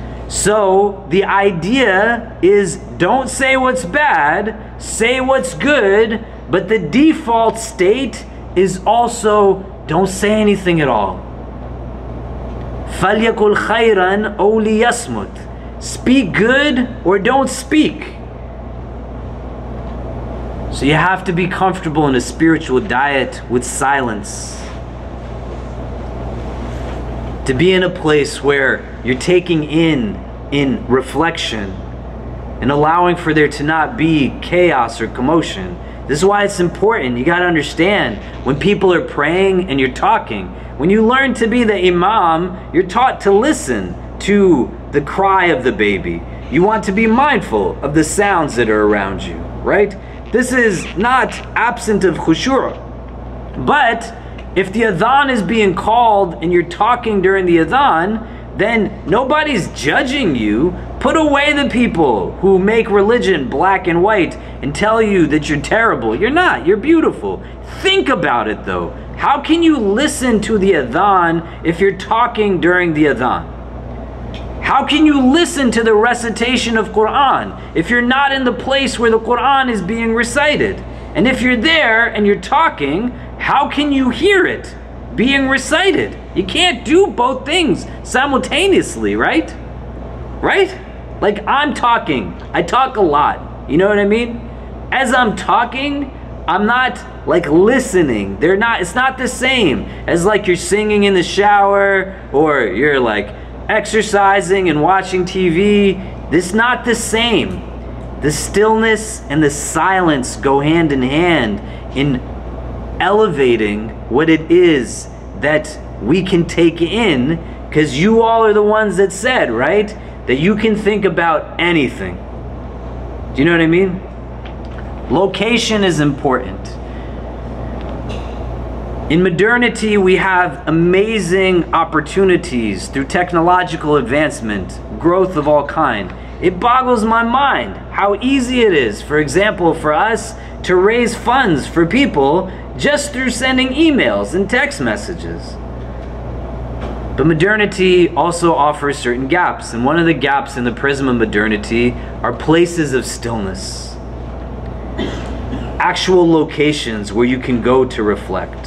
So the idea is, don't say what's bad, say what's good, but the default state is also don't say anything at all. فَلْيَقُلْ خَيْرًا أَوْ لِيَصْمُتْ. Speak good or don't speak. So you have to be comfortable in a spiritual diet with silence. To be in a place where you're taking in in reflection and allowing for there to not be chaos or commotion. This is why it's important. You got to understand, when people are praying and you're talking, when you learn to be the imam, you're taught to listen to the cry of the baby. You want to be mindful of the sounds that are around you, right? This is not absent of khushu'. But if the adhan is being called and you're talking during the adhan, then nobody's judging you. Put away the people who make religion black and white and tell you that you're terrible. You're not. You're beautiful. Think about it though. How can you listen to the adhan if you're talking during the adhan? How can you listen to the recitation of Quran if you're not in the place where the Quran is being recited? And if you're there and you're talking, how can you hear it being recited? You can't do both things simultaneously, right? Right? Like, I'm talking. I talk a lot. You know what I mean? As I'm talking, I'm not like listening. They're not, it's not the same as like you're singing in the shower or you're like exercising and watching T V. This is not the same. The stillness and the silence go hand in hand in elevating what it is that we can take in, because you all are the ones that said, right, that you can think about anything. Do you know what I mean? Location is important. In modernity, we have amazing opportunities through technological advancement, growth of all kind. It boggles my mind how easy it is, for example, for us to raise funds for people just through sending emails and text messages. But modernity also offers certain gaps, and one of the gaps in the prism of modernity are places of stillness. Actual locations where you can go to reflect.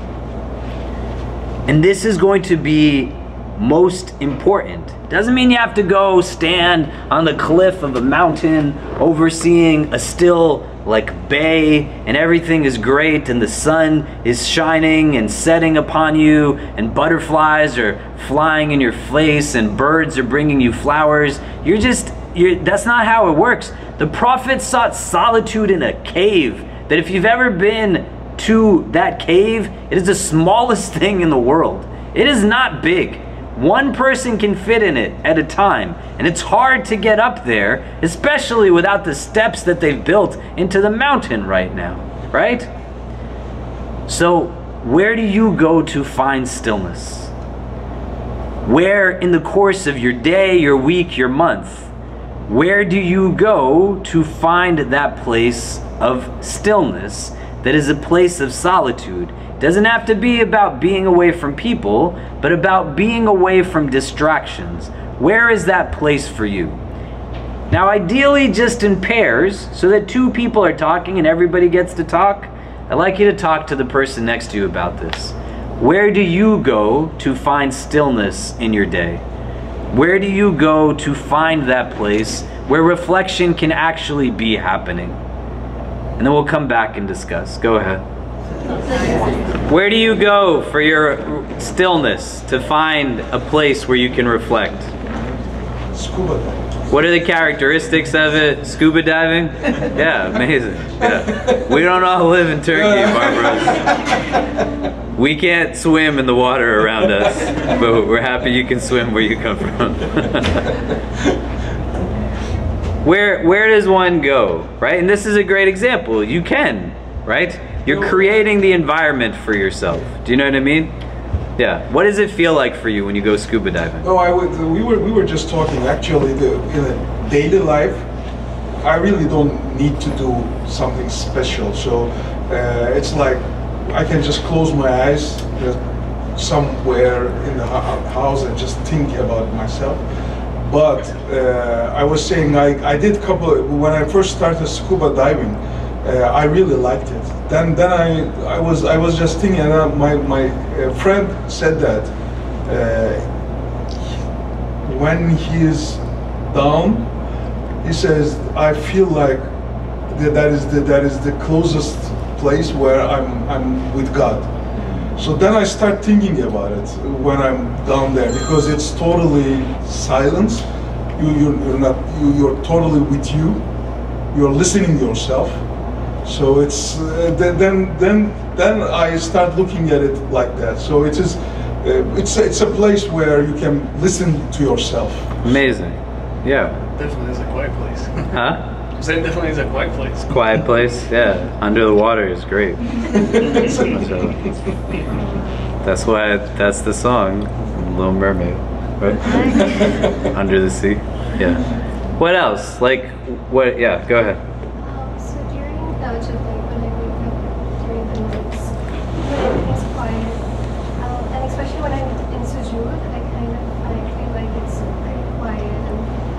And this is going to be most important. Doesn't mean you have to go stand on the cliff of a mountain overseeing a still like bay and everything is great and the sun is shining and setting upon you and butterflies are flying in your face and birds are bringing you flowers. You're just you're, that's not how it works. The Prophet sought solitude in a cave. That if you've ever been to that cave, it is the smallest thing in the world. It is not big. One person can fit in it at a time, and it's hard to get up there, especially without the steps that they've built into the mountain right now, right? So where do you go to find stillness? Where in the course of your day, your week, your month, where do you go to find that place of stillness that is a place of solitude? It doesn't have to be about being away from people, but about being away from distractions. Where is that place for you? Now, ideally just in pairs, so that two people are talking and everybody gets to talk. I'd like you to talk to the person next to you about this. Where do you go to find stillness in your day? Where do you go to find that place where reflection can actually be happening? And then we'll come back and discuss. Go ahead. Where do you go for your stillness, to find a place where you can reflect? Scuba diving. What are the characteristics of it? Scuba diving? Yeah, amazing. Yeah. We don't all live in Turkey, Barbara. We can't swim in the water around us, but we're happy you can swim where you come from. Where, where does one go, right? And this is a great example. You can, right? You're creating the environment for yourself. Do you know what I mean? Yeah. What does it feel like for you when you go scuba diving? No, I would, we were we were just talking. Actually, the, in a daily life, I really don't need to do something special. So uh, it's like I can just close my eyes just somewhere in the house and just think about myself. But uh, I was saying I, I did couple when I first started scuba diving. Uh, I really liked it. Then, then I, I was, I was just thinking. And uh, my my uh, friend said that uh, when he is down, he says, I feel like that, that is the that is the closest place where I'm I'm with God. So then I start thinking about it when I'm down there, because it's totally silence. You you're, you're not you you're totally with you. You're listening to yourself. So it's uh, then then then I start looking at it like that. So it is uh, it's it's a place where you can listen to yourself. Amazing. Yeah. Definitely is a quiet place. Huh? So it definitely is a quiet place. Quiet place, yeah. Under the water is great. So, that's why that's the song, Little Mermaid, right? Under the sea. Yeah. What else? Like, what? Yeah. Go ahead. Um, so during Tahajjud, like when I wake up during the nights, when everything's quiet, um, and especially when I'm in sujood, I kind of I feel like it's pretty quiet and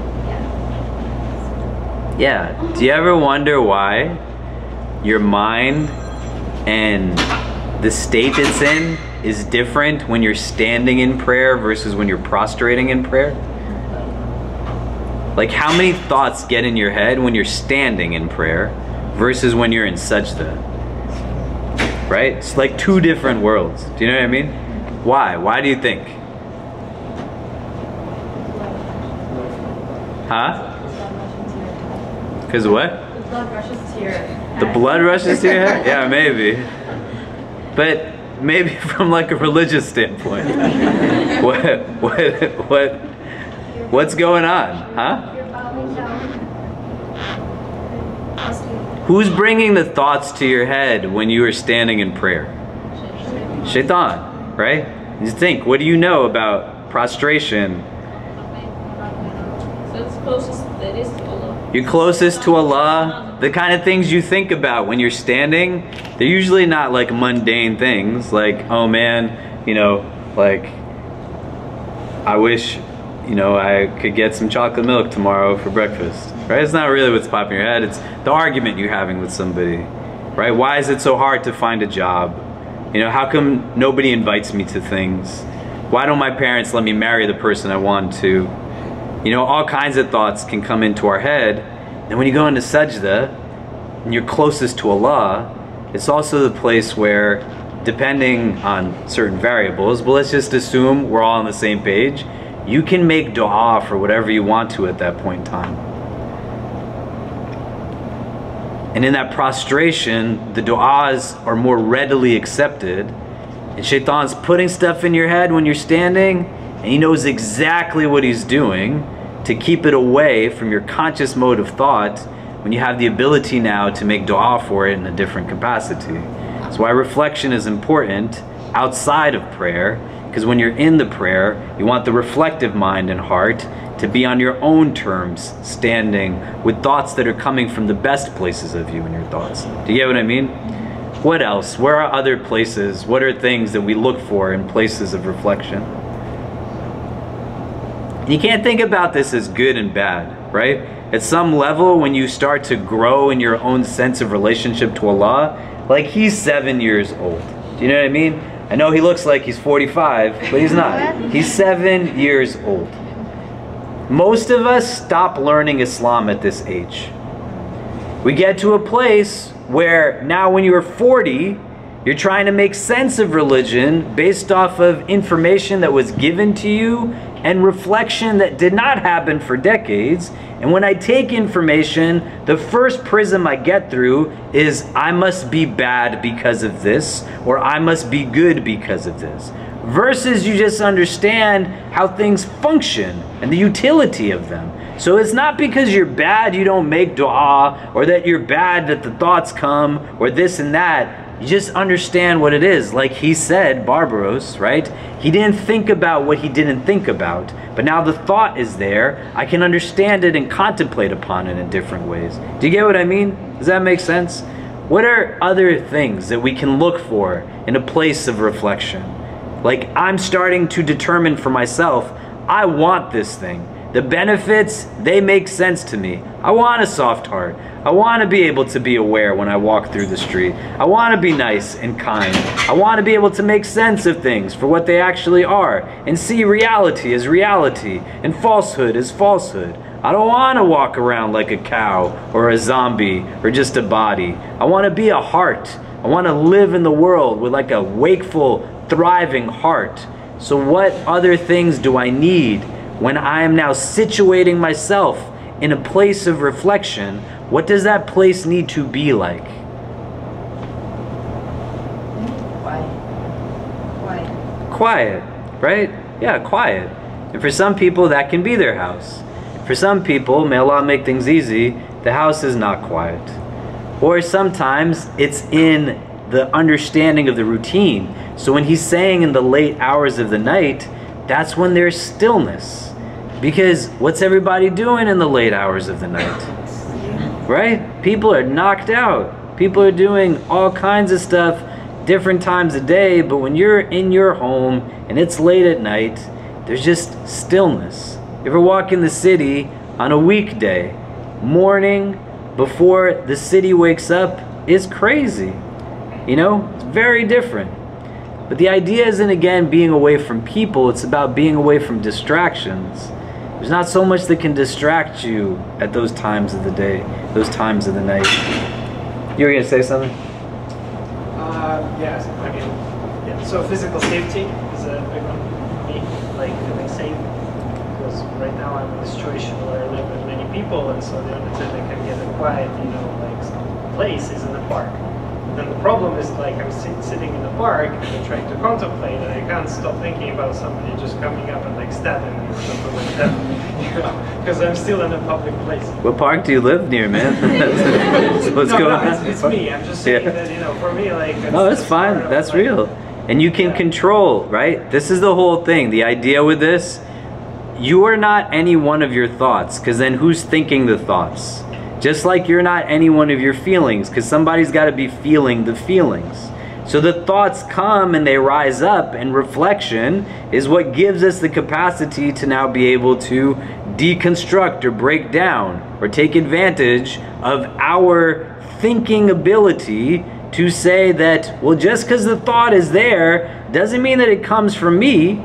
yeah. Yeah. Do you ever wonder why your mind and the state it's in is different when you're standing in prayer versus when you're prostrating in prayer? Like, how many thoughts get in your head when you're standing in prayer versus when you're in sajda? Right? It's like two different worlds. Do you know what I mean? Why? Why do you think? Huh? Because what? The blood rushes to your head. The blood rushes to your head? Yeah, maybe. But maybe from like a religious standpoint. what, what, what, what's going on? Huh? You're bowing down. Who's bringing the thoughts to your head when you are standing in prayer? Shaitan, right? You think, what do you know about prostration? So it's closest that is to Allah. You're closest to Allah. The kind of things you think about when you're standing, they're usually not like mundane things like, oh man, you know, like, I wish, you know, I could get some chocolate milk tomorrow for breakfast, right? It's not really what's popping in your head. It's the argument you're having with somebody, right? Why is it so hard to find a job? You know, how come nobody invites me to things? Why don't my parents let me marry the person I want to? You know, all kinds of thoughts can come into our head. And when you go into sajda, and you're closest to Allah, it's also the place where, depending on certain variables, but let's just assume we're all on the same page, you can make dua for whatever you want to at that point in time. And in that prostration, the du'as are more readily accepted. And shaitan's putting stuff in your head when you're standing, and he knows exactly what he's doing to keep it away from your conscious mode of thought when you have the ability now to make dua for it in a different capacity. That's why reflection is important outside of prayer, because when you're in the prayer, you want the reflective mind and heart to be on your own terms, standing with thoughts that are coming from the best places of you in your thoughts. Do you get what I mean? What else? Where are other places? What are things that we look for in places of reflection? You can't think about this as good and bad, right? At some level, when you start to grow in your own sense of relationship to Allah, like he's seven years old. Do you know what I mean? I know he looks like he's forty-five, but he's not. He's seven years old. Most of us stop learning Islam at this age. We get to a place where now when you're forty, you're trying to make sense of religion based off of information that was given to you and reflection that did not happen for decades. And when I take information, the first prism I get through is I must be bad because of this, or I must be good because of this. Versus you just understand how things function and the utility of them. So it's not because you're bad you don't make dua, or that you're bad that the thoughts come, or this and that. You just understand what it is. Like he said, Barbaros, right? He didn't think about what he didn't think about. But now the thought is there. I can understand it and contemplate upon it in different ways. Do you get what I mean? Does that make sense? What are other things that we can look for in a place of reflection? Like I'm starting to determine for myself, I want this thing. The benefits, they make sense to me. I want a soft heart. I want to be able to be aware when I walk through the street. I want to be nice and kind. I want to be able to make sense of things for what they actually are and see reality as reality and falsehood as falsehood. I don't want to walk around like a cow or a zombie or just a body. I want to be a heart. I want to live in the world with like a wakeful, thriving heart. So what other things do I need when I am now situating myself in a place of reflection? What does that place need to be like? Quiet. Quiet. Quiet, right? Yeah, quiet. And for some people, that can be their house. For some people, may Allah make things easy, the house is not quiet. Or sometimes it's in the understanding of the routine. So when he's saying in the late hours of the night, that's when there's stillness. Because what's everybody doing in the late hours of the night? Right? People are knocked out. People are doing all kinds of stuff different times a day, but when you're in your home and it's late at night, there's just stillness. You ever walk in the city on a weekday, morning before the city wakes up is crazy. You know, it's very different. But the idea isn't, again, being away from people, it's about being away from distractions. There's not so much that can distract you at those times of the day, those times of the night. You were going to say something? Uh, yes, I mean, yeah. So physical safety is a big one for me, like feeling safe. Because right now I'm in a situation where I live with many people, and so the only time I can get a quiet, you know, like some place is in the park. Then the problem is, like, I'm sit sitting in the park and I'm trying to contemplate, and I can't stop thinking about somebody just coming up and like stabbing me or something like that, you know, because I'm still in a public place. What park do you live near, man? That's what's no, going no, on? It's, it's me. I'm just saying Yeah. that, you know, for me, like. It's, No, that's it's fine. part of, That's like, real. And you can Yeah. control, right? This is the whole thing. The idea with this, you are not any one of your thoughts, because then who's thinking the thoughts? Just like you're not any one of your feelings, because somebody's got to be feeling the feelings. So the thoughts come and they rise up, and reflection is what gives us the capacity to now be able to deconstruct or break down or take advantage of our thinking ability to say that, well, just because the thought is there doesn't mean that it comes from me.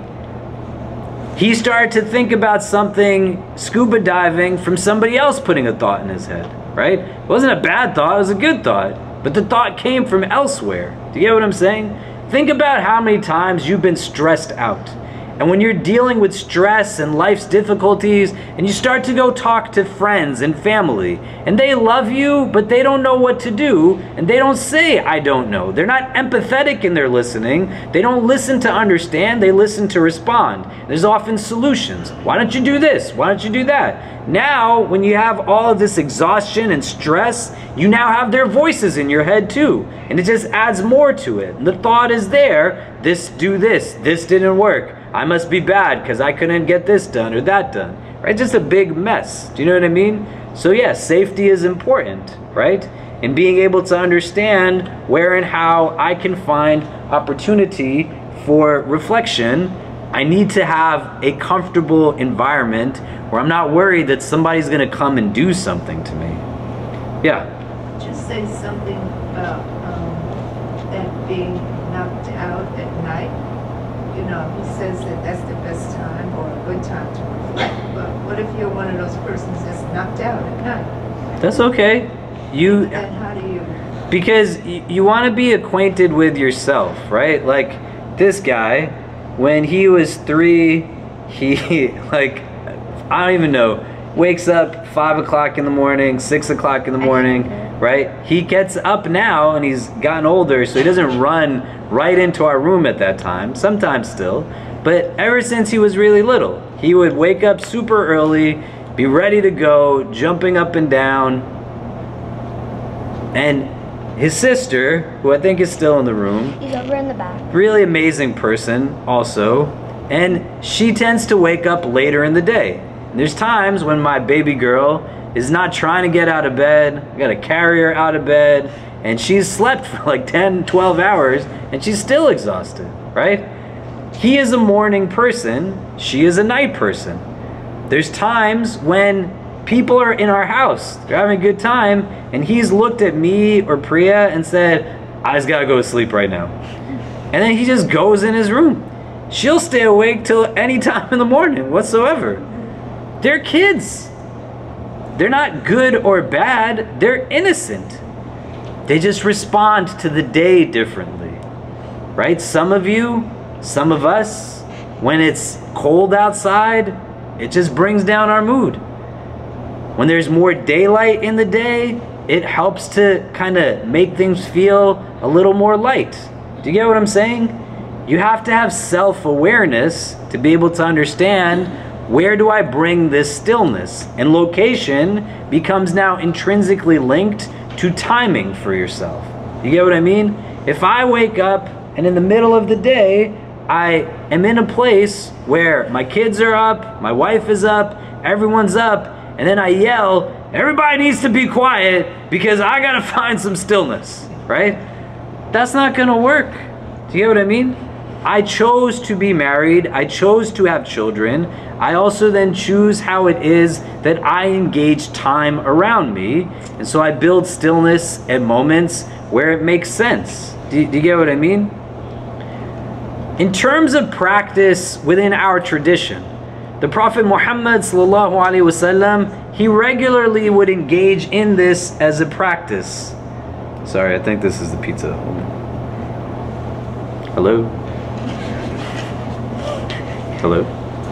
He started to think about something, scuba diving, from somebody else putting a thought in his head, right? It wasn't a bad thought, it was a good thought. But the thought came from elsewhere. Do you get what I'm saying? Think about how many times you've been stressed out. And when you're dealing with stress and life's difficulties, and you start to go talk to friends and family, and they love you, but they don't know what to do, and they don't say, I don't know. They're not empathetic in their listening. They don't listen to understand, they listen to respond. There's often solutions. Why don't you do this? Why don't you do that? Now, when you have all of this exhaustion and stress, you now have their voices in your head too. And it just adds more to it. And the thought is there, this, do this, this didn't work. I must be bad because I couldn't get this done or that done. Right? Just a big mess. Do you know what I mean? So yeah, safety is important, right? And being able to understand where and how I can find opportunity for reflection. I need to have a comfortable environment where I'm not worried that somebody's going to come and do something to me. Yeah. Just say something about um, that being knocked out at night. You know, he says that that's the best time or a good time to reflect. But what if you're one of those persons that's knocked out at night? That's okay. You. Then how do you? Because you, you want to be acquainted with yourself, right? Like this guy, when he was three, he like, I don't even know, wakes up five o'clock in the morning, six o'clock in the morning, right? He gets up now and he's gotten older, so he doesn't run right into our room at that time, sometimes still. But ever since he was really little, he would wake up super early, be ready to go, jumping up and down. And his sister, who I think is still in the room, he's over in the back. Really amazing person also, and she tends to wake up later in the day. And there's times when my baby girl is not trying to get out of bed, I gotta carry her out of bed, and she's slept for like ten, twelve hours, and she's still exhausted, right? He is a morning person, she is a night person. There's times when people are in our house, they're having a good time, and he's looked at me or Priya and said, I just gotta go to sleep right now. And then he just goes in his room. She'll stay awake till any time in the morning whatsoever. They're kids. They're not good or bad, they're innocent. They just respond to the day differently, right? Some of you, some of us, when it's cold outside, it just brings down our mood. When there's more daylight in the day, it helps to kind of make things feel a little more light. Do you get what I'm saying? You have to have self-awareness to be able to understand, where do I bring this stillness? And location becomes now intrinsically linked to timing for yourself. You get what I mean? If I wake up and in the middle of the day, I am in a place where my kids are up, my wife is up, everyone's up, and then I yell, everybody needs to be quiet because I gotta find some stillness, right? That's not gonna work. Do you get what I mean? I chose to be married, I chose to have children, I also then choose how it is that I engage time around me, and so I build stillness at moments where it makes sense. Do you, do you get what I mean? In terms of practice within our tradition, the Prophet Muhammad sallallahu alaihi wasallam, he regularly would engage in this as a practice. Sorry, I think this is the pizza. Hello? Hello?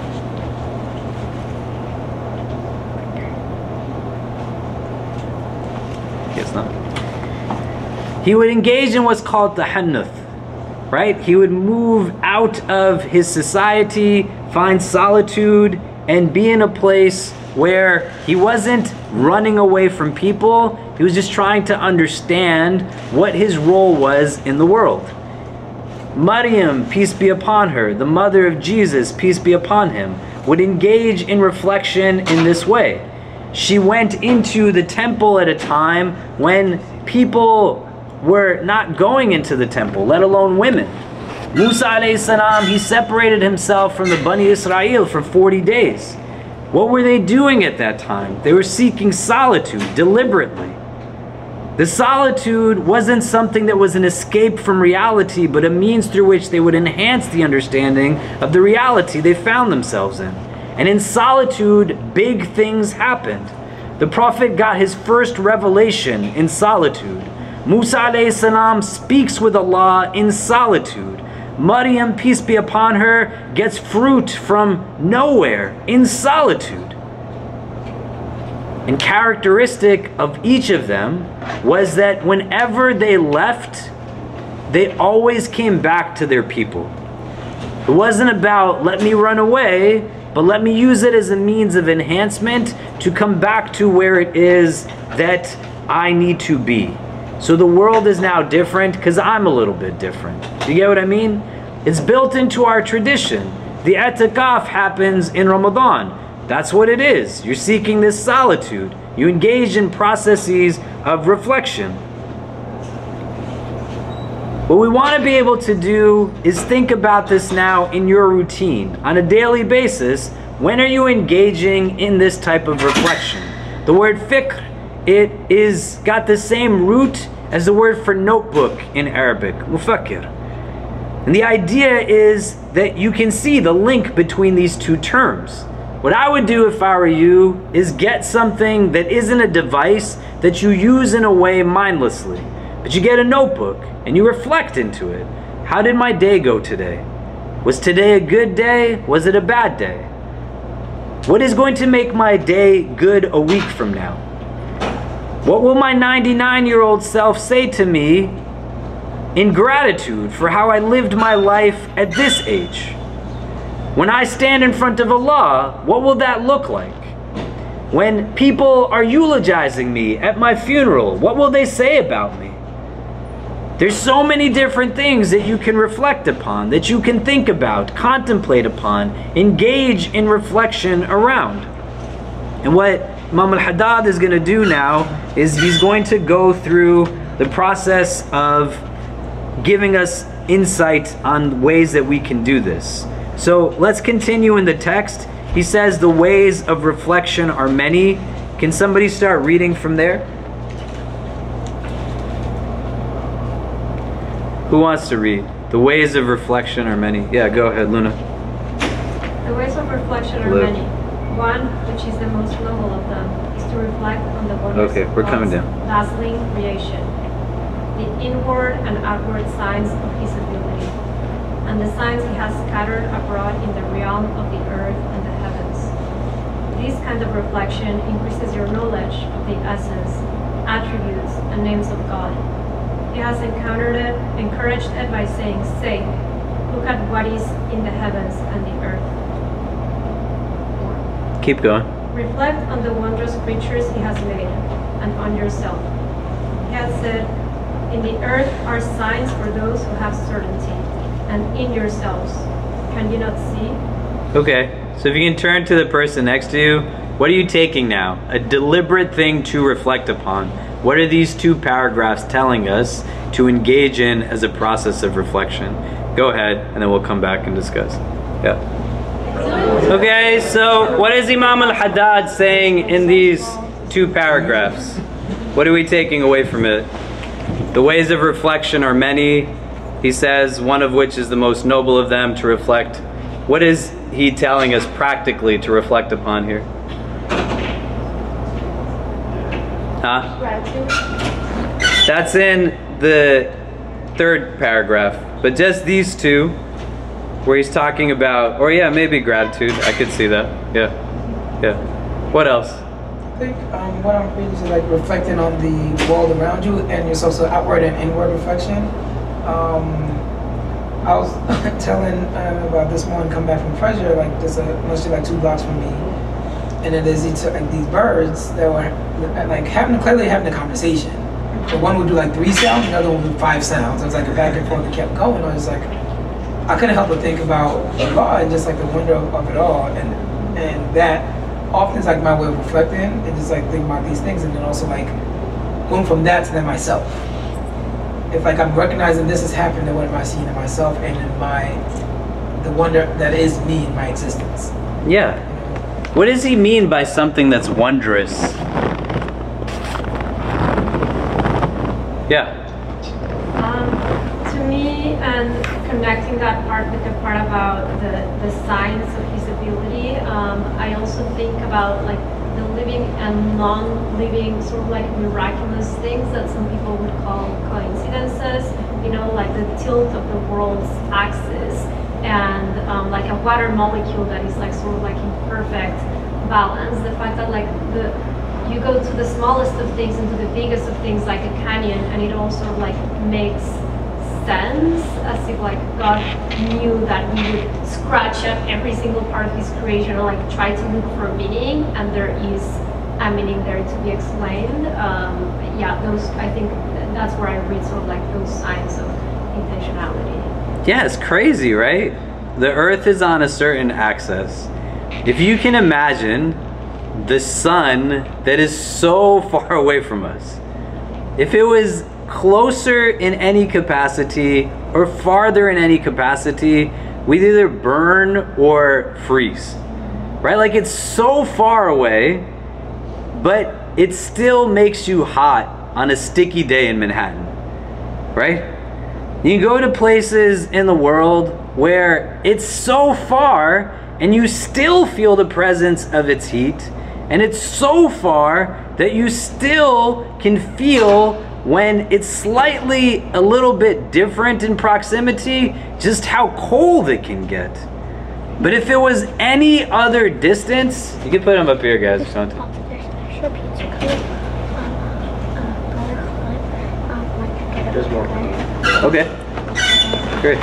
Guess not. He would engage in what's called the hannuth, right? He would move out of his society, find solitude, and be in a place where he wasn't running away from people, he was just trying to understand what his role was in the world. Maryam, peace be upon her, the mother of Jesus, peace be upon him, would engage in reflection in this way. She went into the temple at a time when people were not going into the temple, let alone women. Musa alayhi salam, he separated himself from the Bani Israel for forty days. What were they doing at that time? They were seeking solitude deliberately. The solitude wasn't something that was an escape from reality, but a means through which they would enhance the understanding of the reality they found themselves in. And in solitude, big things happened. The Prophet got his first revelation in solitude. Musa alayhi salam speaks with Allah in solitude. Maryam, peace be upon her, gets fruit from nowhere in solitude. And characteristic of each of them was that whenever they left, they always came back to their people. It wasn't about let me run away, but let me use it as a means of enhancement to come back to where it is that I need to be. So the world is now different because I'm a little bit different. Do you get what I mean? It's built into our tradition. The i'tikaf happens in Ramadan. That's what it is. You're seeking this solitude. You engage in processes of reflection. What we want to be able to do is think about this now in your routine. On a daily basis, when are you engaging in this type of reflection? The word fikr, it is got the same root as the word for notebook in Arabic, mufakkir. And the idea is that you can see the link between these two terms. What I would do if I were you is get something that isn't a device that you use in a way mindlessly, but you get a notebook and you reflect into it. How did my day go today? Was today a good day? Was it a bad day? What is going to make my day good a week from now? What will my ninety-nine-year-old self say to me in gratitude for how I lived my life at this age? When I stand in front of Allah, what will that look like? When people are eulogizing me at my funeral, what will they say about me? There's so many different things that you can reflect upon, that you can think about, contemplate upon, engage in reflection around. And what Imam al-Haddad is going to do now is he's going to go through the process of giving us insight on ways that we can do this. So let's continue in the text. He says the ways of reflection are many. Can somebody start reading from there? Who wants to read? The ways of reflection are many. Yeah, go ahead, Luna. The ways of reflection are Live. many. One, which is the most noble of them, is to reflect on the wonders Okay, of we're coming God's down. dazzling creation, the inward and outward signs of His ability, and the signs He has scattered abroad in the realm of the earth and the heavens. This kind of reflection increases your knowledge of the essence, attributes, and names of God. He has encountered it, encouraged it by saying, "Say, look at what is in the heavens and the earth." Keep going. Reflect on the wondrous creatures He has made, and on yourself. He has said, "In the earth are signs for those who have certainty, and in yourselves. Can you not see?" Okay, so if you can turn to the person next to you, what are you taking now? A deliberate thing to reflect upon. What are these two paragraphs telling us to engage in as a process of reflection? Go ahead, and then we'll come back and discuss. Yeah. Okay, so what is Imam al-Haddad saying in these two paragraphs? What are we taking away from it? The ways of reflection are many. He says, one of which is the most noble of them, to reflect. What is he telling us practically to reflect upon here? Huh? Gratitude. That's in the third paragraph. But just these two, where he's talking about, or yeah, maybe gratitude. I could see that. Yeah. Yeah. What else? I think um, what I'm reading is like reflecting on the world around you and yourself, so outward and inward reflection. Um, I was telling um, about this morning, come back from Frederick, like there's a mostly like two blocks from me, and then there's these, like, these birds that were like having clearly having a conversation. But one would do like three sounds, another one would do five sounds. It was like a back and forth that kept going. I was like, I couldn't help but think about Allah and just like the wonder of, of it all, and and that often is like my way of reflecting and just like thinking about these things, and then also like going from that to then myself. If like I'm recognizing this has happened, then what am I seeing in myself and in my the wonder that is me in my existence? Yeah. What does he mean by something that's wondrous? Yeah. Um, to me, and connecting that part with the part about the, the signs of His ability, um, I also think about like the living and non-living, sort of like miraculous things that some people would call coincidences. you know, like the tilt of the world's axis, and um, like a water molecule that is like sort of like in perfect balance. The fact that like the you go to the smallest of things into the biggest of things, like a canyon, and it all sort of like makes sense, as if like God knew that we would scratch up every single part of His creation, or like try to look for a meaning, and there is a meaning there to be explained. Um, yeah, those, I think that's where I read sort of like those signs of intentionality. Yeah, it's crazy, right? The earth is on a certain axis. If you can imagine the sun that is so far away from us, if it was closer in any capacity or farther in any capacity, we'd either burn or freeze, right? Like, it's so far away, but it still makes you hot on a sticky day in Manhattan, right? You go to places in the world where it's so far and you still feel the presence of its heat, and it's so far that you still can feel when it's slightly a little bit different in proximity, just how cold it can get. But if it was any other distance, you can put them up here, guys, if you want to. There's more. Okay, great.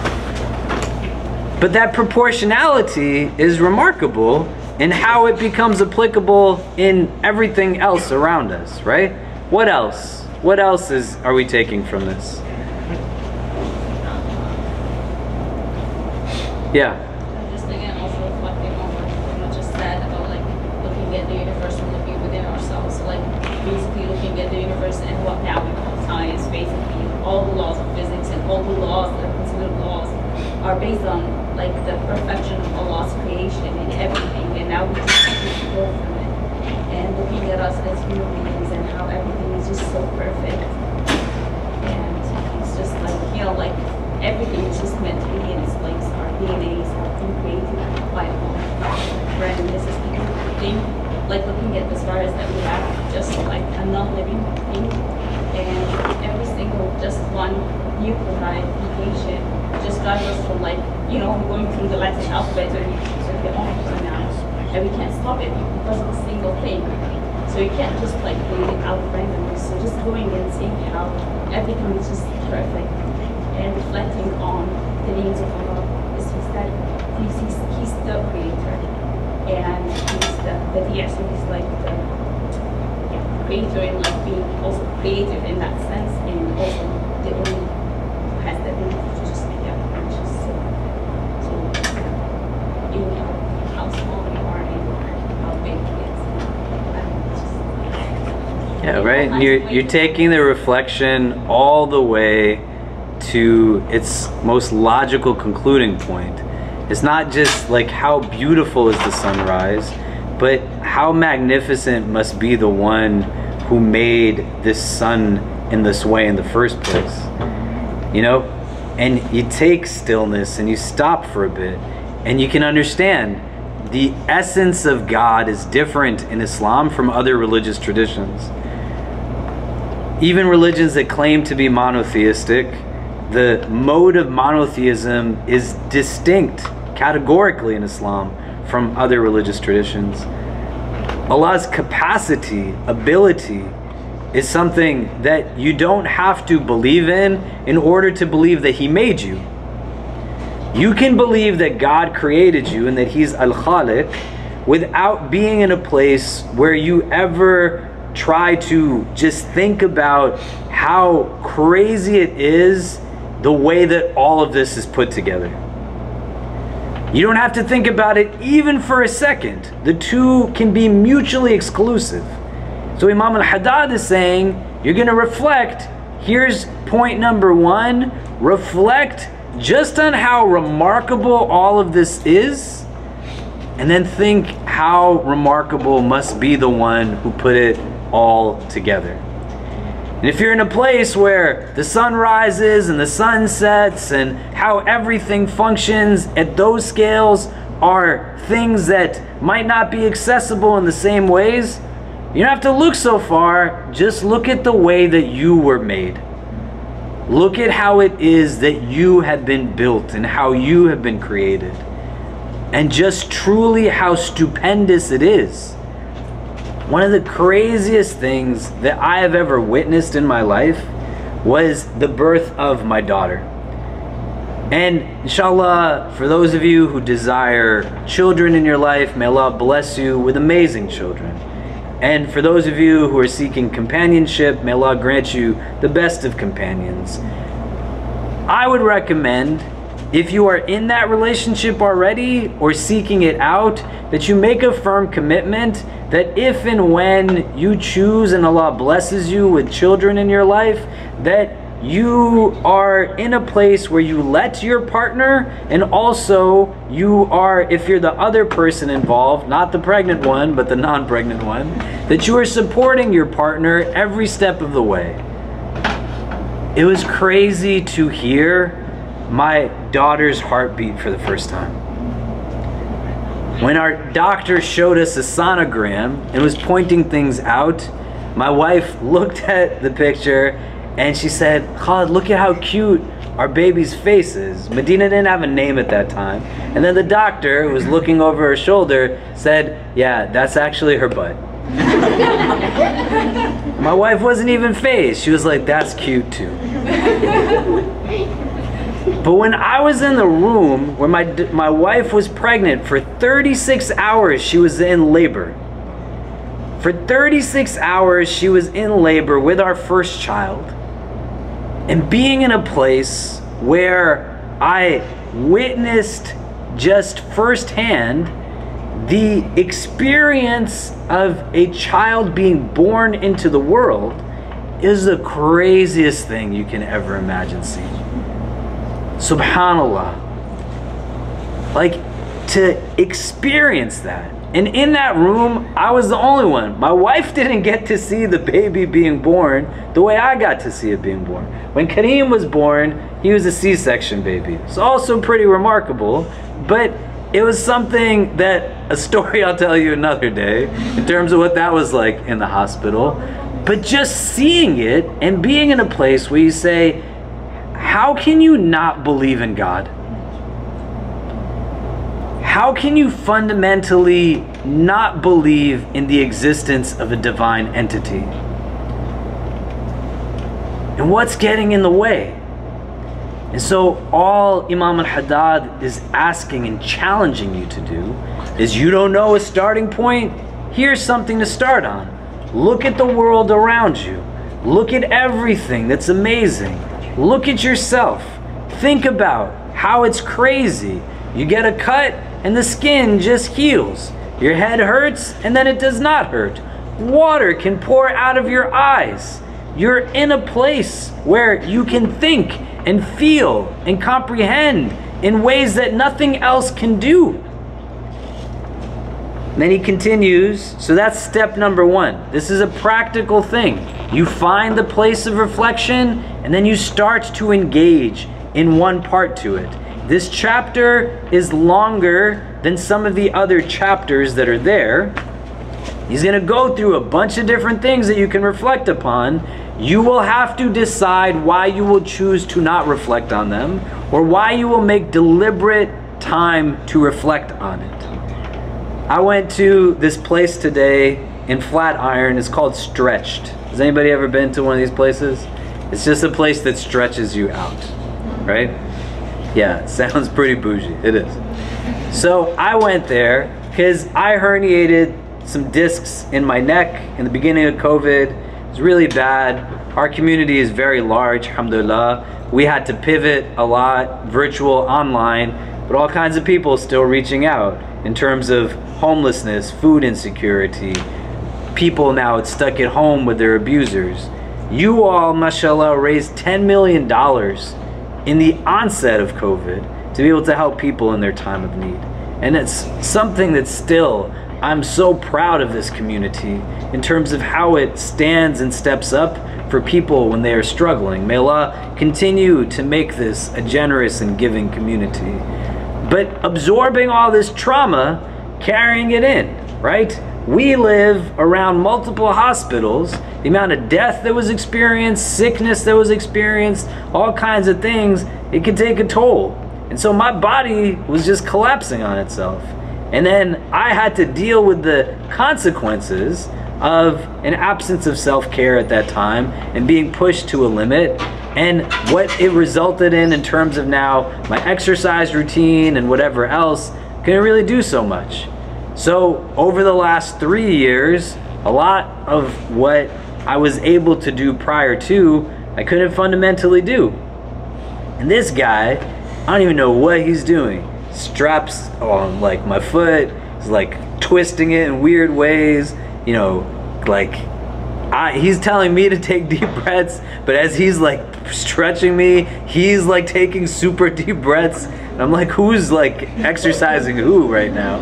But that proportionality is remarkable in how it becomes applicable in everything else around us, right? What else? What else is are we taking from this? Yeah. I'm just again also reflecting on what you just said about like looking at the universe and looking within ourselves. So like basically looking at the universe and what now we call science, basically all the laws of physics and all the laws that are considered laws are based on like the perfection of Allah's creation and everything, and now we just need to go from it and looking at us as human beings and how everything is just so perfect, and it's just like, you know, like everything is just meant to be in its place. Our D N As have been created by Allah. And this is the thing, like looking at the stars that we have, just like a non-living thing, and every single just one nucleotide just drives us from like, you know, going through the Latin alphabet to the Omicron now, and we can't stop it because of a single thing. So you can't just like create it out randomly. So just going and seeing how everything is just perfect and reflecting on the names of Allah, is He's that he's, he's, he's the creator, and He's the the yes, so He's like the yeah, creator and like being also creative in that sense, and also the only has the ability to just yeah, just so, so in how, how small you are and how big it is. Um, just, Yeah, right? And you're, you're taking the reflection all the way to its most logical concluding point. It's not just like how beautiful is the sunrise, but how magnificent must be the one who made this sun in this way in the first place. You know, and you take stillness and you stop for a bit, and you can understand the essence of God is different in Islam from other religious traditions. Even religions that claim to be monotheistic, the mode of monotheism is distinct categorically in Islam from other religious traditions. Allah's capacity, ability, is something that you don't have to believe in in order to believe that He made you. You can believe that God created you and that He's Al-Khaliq without being in a place where you ever try to just think about how crazy it is the way that all of this is put together. You don't have to think about it even for a second. The two can be mutually exclusive. So Imam al-Haddad is saying, you're going to reflect. Here's point number one. Reflect just on how remarkable all of this is, and then think how remarkable must be the one who put it all together. And if you're in a place where the sun rises and the sun sets and how everything functions at those scales are things that might not be accessible in the same ways, you don't have to look so far. Just look at the way that you were made. Look at how it is that you have been built and how you have been created. And just truly how stupendous it is. One of the craziest things that I have ever witnessed in my life was the birth of my daughter. And inshallah, for those of you who desire children in your life, may Allah bless you with amazing children. And for those of you who are seeking companionship, may Allah grant you the best of companions. I would recommend, if you are in that relationship already or seeking it out, that you make a firm commitment that if and when you choose and Allah blesses you with children in your life, that you are in a place where you let your partner, and also you are, if you're the other person involved, not the pregnant one, but the non-pregnant one, that you are supporting your partner every step of the way. It was crazy to hear my daughter's heartbeat for the first time. When our doctor showed us a sonogram and was pointing things out, my wife looked at the picture and she said, Khalid, look at how cute our baby's face is. Medina didn't have a name at that time. And then the doctor, who was looking over her shoulder, said, yeah, that's actually her butt. My wife wasn't even phased. She was like, that's cute too. But when I was in the room where my, my wife was pregnant for thirty-six hours, she was in labor. For thirty-six hours, she was in labor with our first child. And being in a place where I witnessed just firsthand the experience of a child being born into the world is the craziest thing you can ever imagine seeing. Subhanallah. Like, to experience that. And in that room, I was the only one. My wife didn't get to see the baby being born the way I got to see it being born. When Kareem was born, he was a C-section baby. It's also pretty remarkable, but it was something that, a story I'll tell you another day, in terms of what that was like in the hospital. But just seeing it and being in a place where you say, how can you not believe in God? How can you fundamentally not believe in the existence of a divine entity? And what's getting in the way? And so all Imam al-Haddad is asking and challenging you to do is, you don't know a starting point? Here's something to start on. Look at the world around you. Look at everything that's amazing. Look at yourself. Think about how it's crazy. You get a cut and the skin just heals. Your head hurts and then it does not hurt. Water can pour out of your eyes. You're in a place where you can think and feel and comprehend in ways that nothing else can do. And then he continues, so that's step number one. This is a practical thing. You find the place of reflection and then you start to engage in one part to it. This chapter is longer than some of the other chapters that are there. He's going to go through a bunch of different things that you can reflect upon. You will have to decide why you will choose to not reflect on them, or why you will make deliberate time to reflect on it. I went to this place today in Flatiron. It's called Stretched. Has anybody ever been to one of these places? It's just a place that stretches you out, right? Yeah, it sounds pretty bougie. It is. So I went there because I herniated some discs in my neck in the beginning of COVID. It was really bad. Our community is very large, alhamdulillah. We had to pivot a lot, virtual, online, but all kinds of people still reaching out in terms of homelessness, food insecurity, people now stuck at home with their abusers. You all, mashallah, raised ten million dollars in the onset of COVID to be able to help people in their time of need. And it's something that still, I'm so proud of this community in terms of how it stands and steps up for people when they are struggling. May Allah continue to make this a generous and giving community. But absorbing all this trauma, carrying it in, right? we live around multiple hospitals. The amount of death that was experienced, sickness that was experienced, all kinds of things, it could take a toll. And so my body was just collapsing on itself. And then I had to deal with the consequences of an absence of self-care at that time and being pushed to a limit, and what it resulted in in terms of now my exercise routine and whatever else couldn't really do so much. So over the last three years, a lot of what I was able to do prior to, I couldn't fundamentally do. And this guy, I don't even know what he's doing. Straps on like my foot, he's like twisting it in weird ways, you know, like I, he's telling me to take deep breaths, but as he's like stretching me, he's like taking super deep breaths. And I'm like, who's like exercising who right now?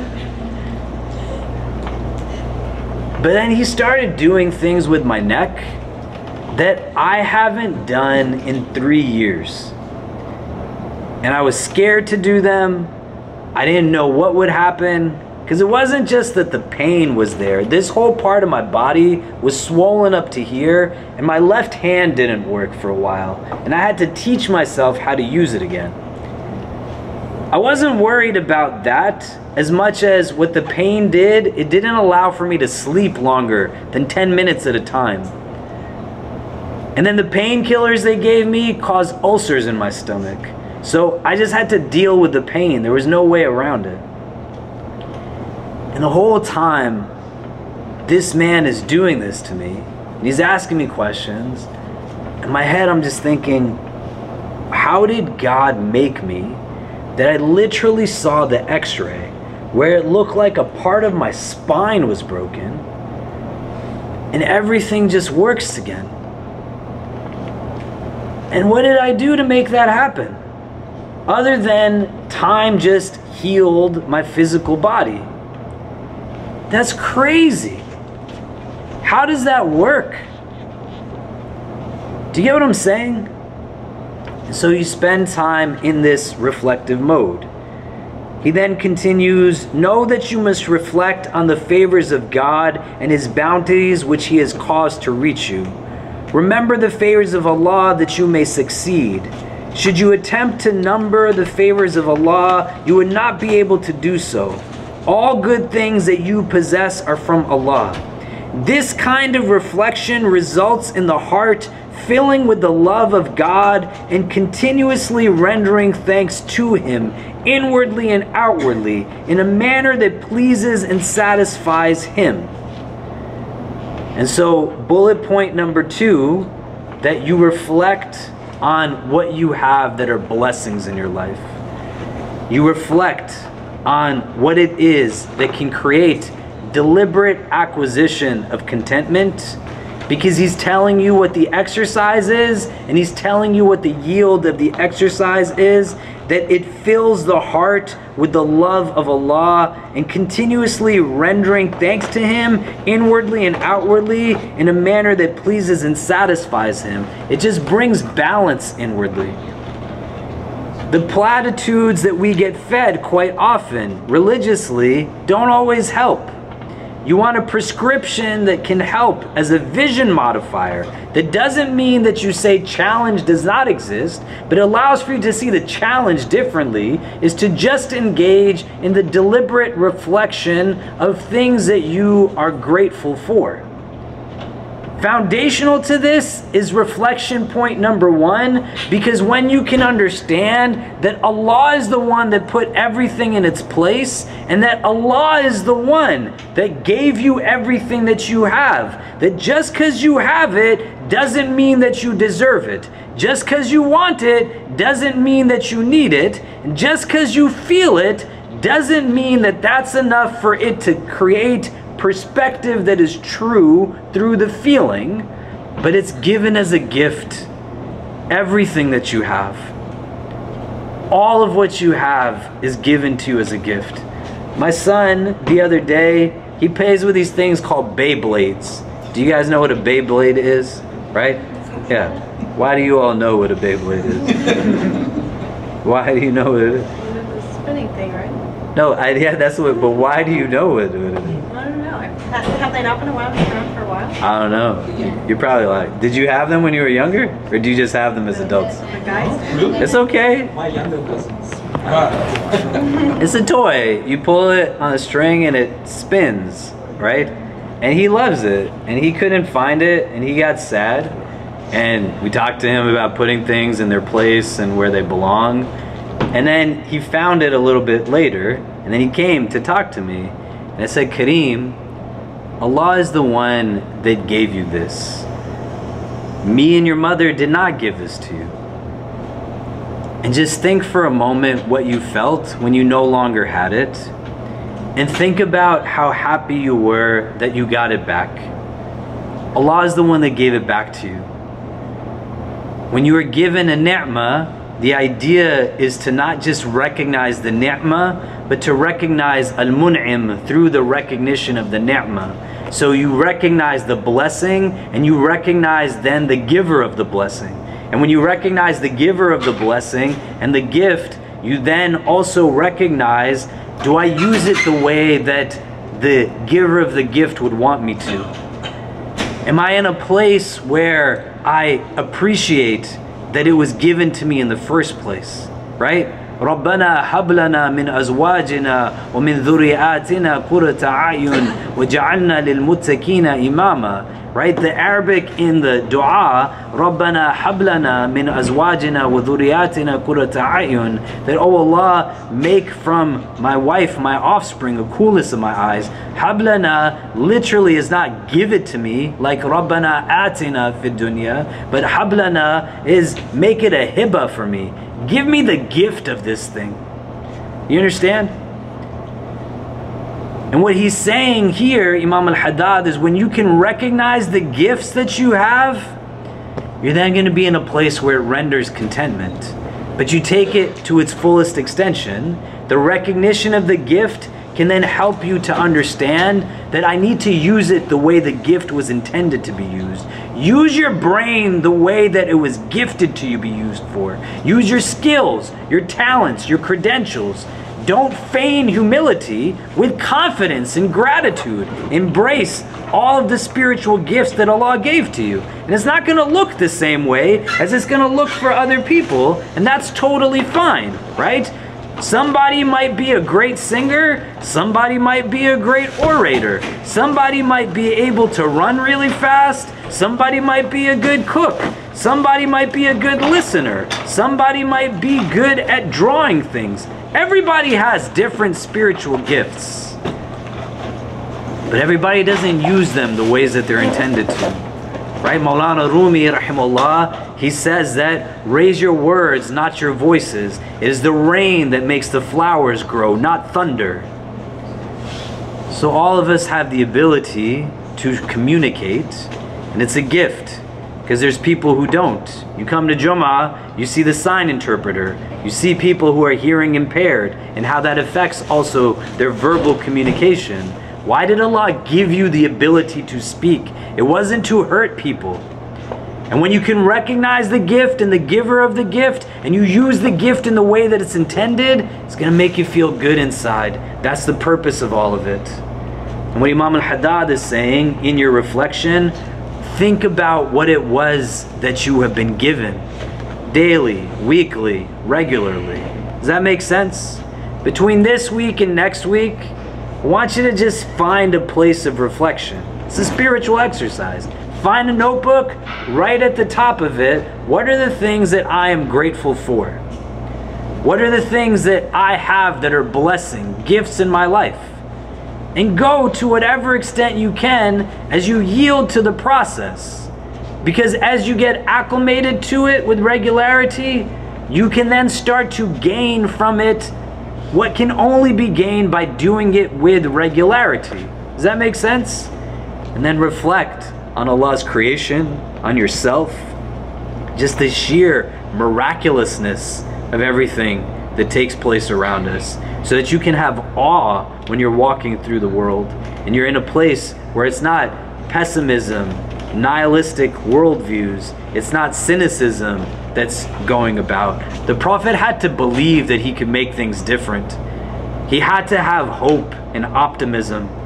But then he started doing things with my neck that I haven't done in three years. And I was scared to do them. I didn't know what would happen, because it wasn't just that the pain was there. This whole part of my body was swollen up to here, and my left hand didn't work for a while, and I had to teach myself how to use it again. I wasn't worried about that as much as what the pain did. It didn't allow for me to sleep longer than ten minutes at a time. And then the painkillers they gave me caused ulcers in my stomach. So I just had to deal with the pain. There was no way around it. And the whole time, this man is doing this to me. And he's asking me questions. In my head, I'm just thinking, how did God make me that I literally saw the x-ray where it looked like a part of my spine was broken and everything just works again? And what did I do to make that happen? Other than time just healed my physical body. That's crazy. How does that work? Do you get what I'm saying? So you spend time in this reflective mode. He then continues, know that you must reflect on the favors of God and His bounties which He has caused to reach you. Remember the favors of Allah that you may succeed. Should you attempt to number the favors of Allah, you would not be able to do so. All good things that you possess are from Allah. This kind of reflection results in the heart filling with the love of God and continuously rendering thanks to Him, inwardly and outwardly, in a manner that pleases and satisfies Him. And so, bullet point number two, that you reflect on what you have that are blessings in your life. You reflect on what it is that can create deliberate acquisition of contentment, because He's telling you what the exercise is, and He's telling you what the yield of the exercise is, that it fills the heart with the love of Allah and continuously rendering thanks to Him inwardly and outwardly in a manner that pleases and satisfies Him. It just brings balance inwardly. The platitudes that we get fed quite often religiously don't always help. You want a prescription that can help as a vision modifier. That doesn't mean that you say challenge does not exist, but it allows for you to see the challenge differently, is to just engage in the deliberate reflection of things that you are grateful for. Foundational to this is reflection point number one, because when you can understand that Allah is the one that put everything in its place, and that Allah is the one that gave you everything that you have, that just because you have it doesn't mean that you deserve it. Just because you want it doesn't mean that you need it. And just because you feel it doesn't mean that that's enough for it to create perspective that is true through the feeling, but it's given as a gift. Everything that you have, all of what you have is given to you as a gift. My son, the other day, he plays with these things called Beyblades. Do you guys know what a Beyblade is? Right? Yeah. Why do you all know what a Beyblade is? Why do you know what it is? The spinning thing, right? No, I, yeah, that's what, but why do you know what it is? I don't know. Have they not been around around for a while? I don't know. You're probably like, did you have them when you were younger? Or do you just have them as adults? The guys? Really? It's okay. My younger cousins. It's a toy. You pull it on a string and it spins, right? And he loves it. And he couldn't find it and he got sad. And we talked to him about putting things in their place and where they belong. And then he found it a little bit later. And then he came to talk to me. And I said, Kareem, Allah is the one that gave you this. Me and your mother did not give this to you. And just think for a moment what you felt when you no longer had it. And think about how happy you were that you got it back. Allah is the one that gave it back to you. When you were given a ni'mah, the idea is to not just recognize the ni'mah, but to recognize al-mun'im through the recognition of the ni'mah. So you recognize the blessing and you recognize then the giver of the blessing. And when you recognize the giver of the blessing and the gift, you then also recognize, do I use it the way that the giver of the gift would want me to? Am I in a place where I appreciate that it was given to me in the first place, right? رَبَّنَا هَبْ لَنَا مِنْ أَزْوَاجِنَا وَمِنْ ذُرِّيَّاتِنَا قُرَّةَ أَعْيُنٍ وَجَعَلْنَا لِلْمُتَّقِينَ إِمَامًا. Right? The Arabic in the dua, رَبَّنَا هَبْ لَنَا مِنْ أَزْوَاجِنَا وَذُرِّيَّاتِنَا قُرَّةَ أَعْيُنٍ. That, oh Allah, make from my wife, my offspring, a coolness in my eyes. هَبْ لَنَا literally is not give it to me, like رَبَّنَا آتِنَا فِي الدُّنْيَا, but هَبْ لَنَا is make it a hibah for me. Give me the gift of this thing. You understand? And what he's saying here, Imam al-Haddad, is when you can recognize the gifts that you have, you're then going to be in a place where it renders contentment. But you take it to its fullest extension. The recognition of the gift can then help you to understand that I need to use it the way the gift was intended to be used. Use your brain the way that it was gifted to you be used for. Use your skills, your talents, your credentials. Don't feign humility. With confidence and gratitude, embrace all of the spiritual gifts that Allah gave to you. And it's not going to look the same way as it's going to look for other people, and that's totally fine, right? Somebody might be a great singer, somebody might be a great orator, somebody might be able to run really fast, somebody might be a good cook, somebody might be a good listener, somebody might be good at drawing things. Everybody has different spiritual gifts, but everybody doesn't use them the ways that they're intended to. Right? Maulana Rumi, rahimahullah, he says that raise your words, not your voices. It is the rain that makes the flowers grow, not thunder. So all of us have the ability to communicate, and it's a gift, because there's people who don't. You come to Jummah, you see the sign interpreter, you see people who are hearing impaired, and how that affects also their verbal communication. Why did Allah give you the ability to speak? It wasn't to hurt people. And when you can recognize the gift and the giver of the gift, and you use the gift in the way that it's intended, it's going to make you feel good inside. That's the purpose of all of it. And what Imam al-Haddad is saying in your reflection, think about what it was that you have been given daily, weekly, regularly. Does that make sense? Between this week and next week, I want you to just find a place of reflection. It's a spiritual exercise. Find a notebook, write at the top of it, what are the things that I am grateful for? What are the things that I have that are blessing, gifts in my life? And go to whatever extent you can as you yield to the process. Because as you get acclimated to it with regularity, you can then start to gain from it what can only be gained by doing it with regularity. Does that make sense? And then reflect on Allah's creation, on yourself, just the sheer miraculousness of everything that takes place around us, so that you can have awe when you're walking through the world and you're in a place where it's not pessimism, nihilistic worldviews, it's not cynicism that's going about. The Prophet had to believe that he could make things different. He had to have hope and optimism.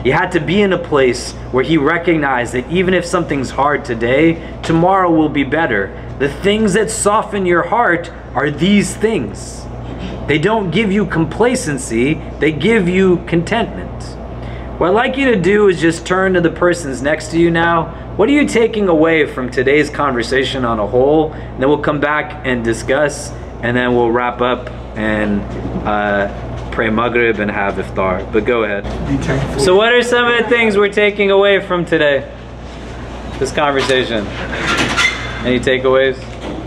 He had to be in a place where he recognized that even if something's hard today, tomorrow will be better. The things that soften your heart are these things. They don't give you complacency, they give you contentment. What I'd like you to do is just turn to the persons next to you now. What are you taking away from today's conversation on a whole? And then we'll come back and discuss, and then we'll wrap up and uh, pray Maghrib and have iftar. But go ahead. Be thankful. So what are some of the things we're taking away from today? This conversation. Any takeaways?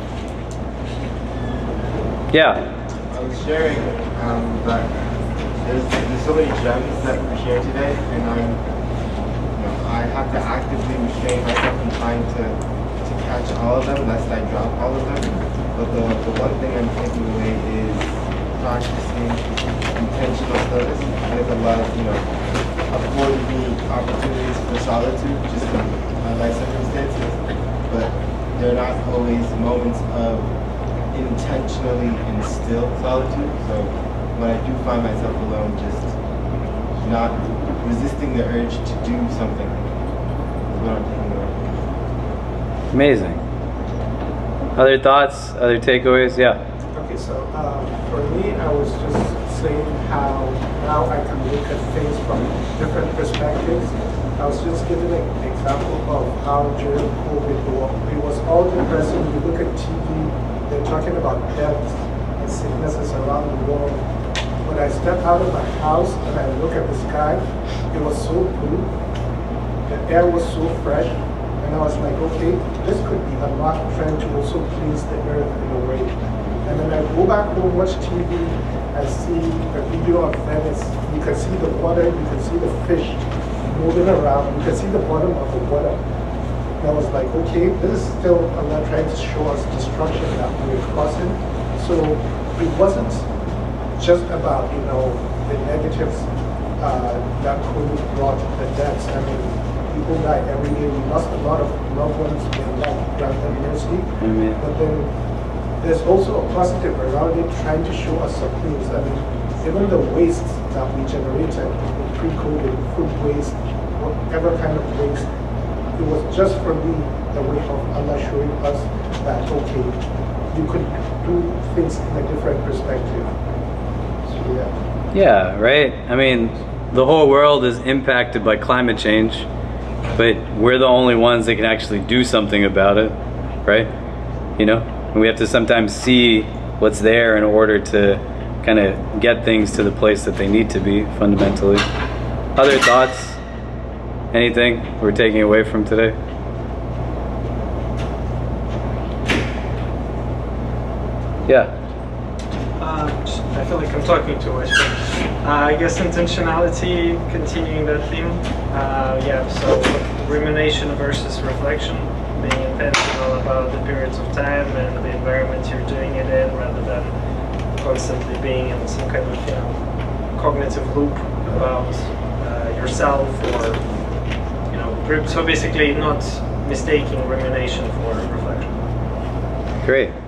Yeah. I was sharing um, that there's, there's so many gems that we share today, and I'm, you know, I have to actively restrain myself from trying to, to catch all of them, lest I drop all of them. But the, the one thing I'm taking away is practicing intentional stillness. And if Allah, you know, afforded me opportunities for solitude, just in my life circumstances, but they're not always moments of intentionally instilled solitude. So when I do find myself alone, just not resisting the urge to do something is what I'm taking away. Amazing. Other thoughts? Other takeaways? Yeah. Okay, so um, for me, I was just saying how now I can look at things from different perspectives. I was just giving an example of how during COVID it was all depressing. You look at T V, they're talking about deaths and sicknesses around the world. When I step out of my house and I look at the sky, it was so blue. The air was so fresh. And I was like, okay, this could be Allah trying to also please the earth in a way. And then I go back home, watch T V, I see a video of Venice. You can see the water, you can see the fish moving around, you can see the bottom of the water. And I was like, okay, this is still Allah trying to show us destruction that we're causing. So it wasn't just about, you know, the negatives uh, that COVID brought, the deaths. I mean, people die every day. We lost a lot of loved ones. May Allah grant them mercy. Amen. But then there's also a positive around it, trying to show us some things. I mean, even the waste that we generated pre-COVID, food waste, whatever kind of waste, it was just for me the way of Allah showing us that, okay, you could do things in a different perspective. So, yeah. Yeah, right? I mean, the whole world is impacted by climate change, but we're the only ones that can actually do something about it, right? You know? And we have to sometimes see what's there in order to kind of get things to the place that they need to be, fundamentally. Other thoughts? Anything we're taking away from today? Yeah. Uh, I feel like I'm talking too much. But, uh, I guess intentionality, continuing that theme. Uh, yeah, so rumination versus reflection, being intentional about the periods of time and the environment you're doing it in, rather than constantly being in some kind of, you know, cognitive loop about uh, yourself, or, you know, so basically not mistaking rumination for reflection. Great.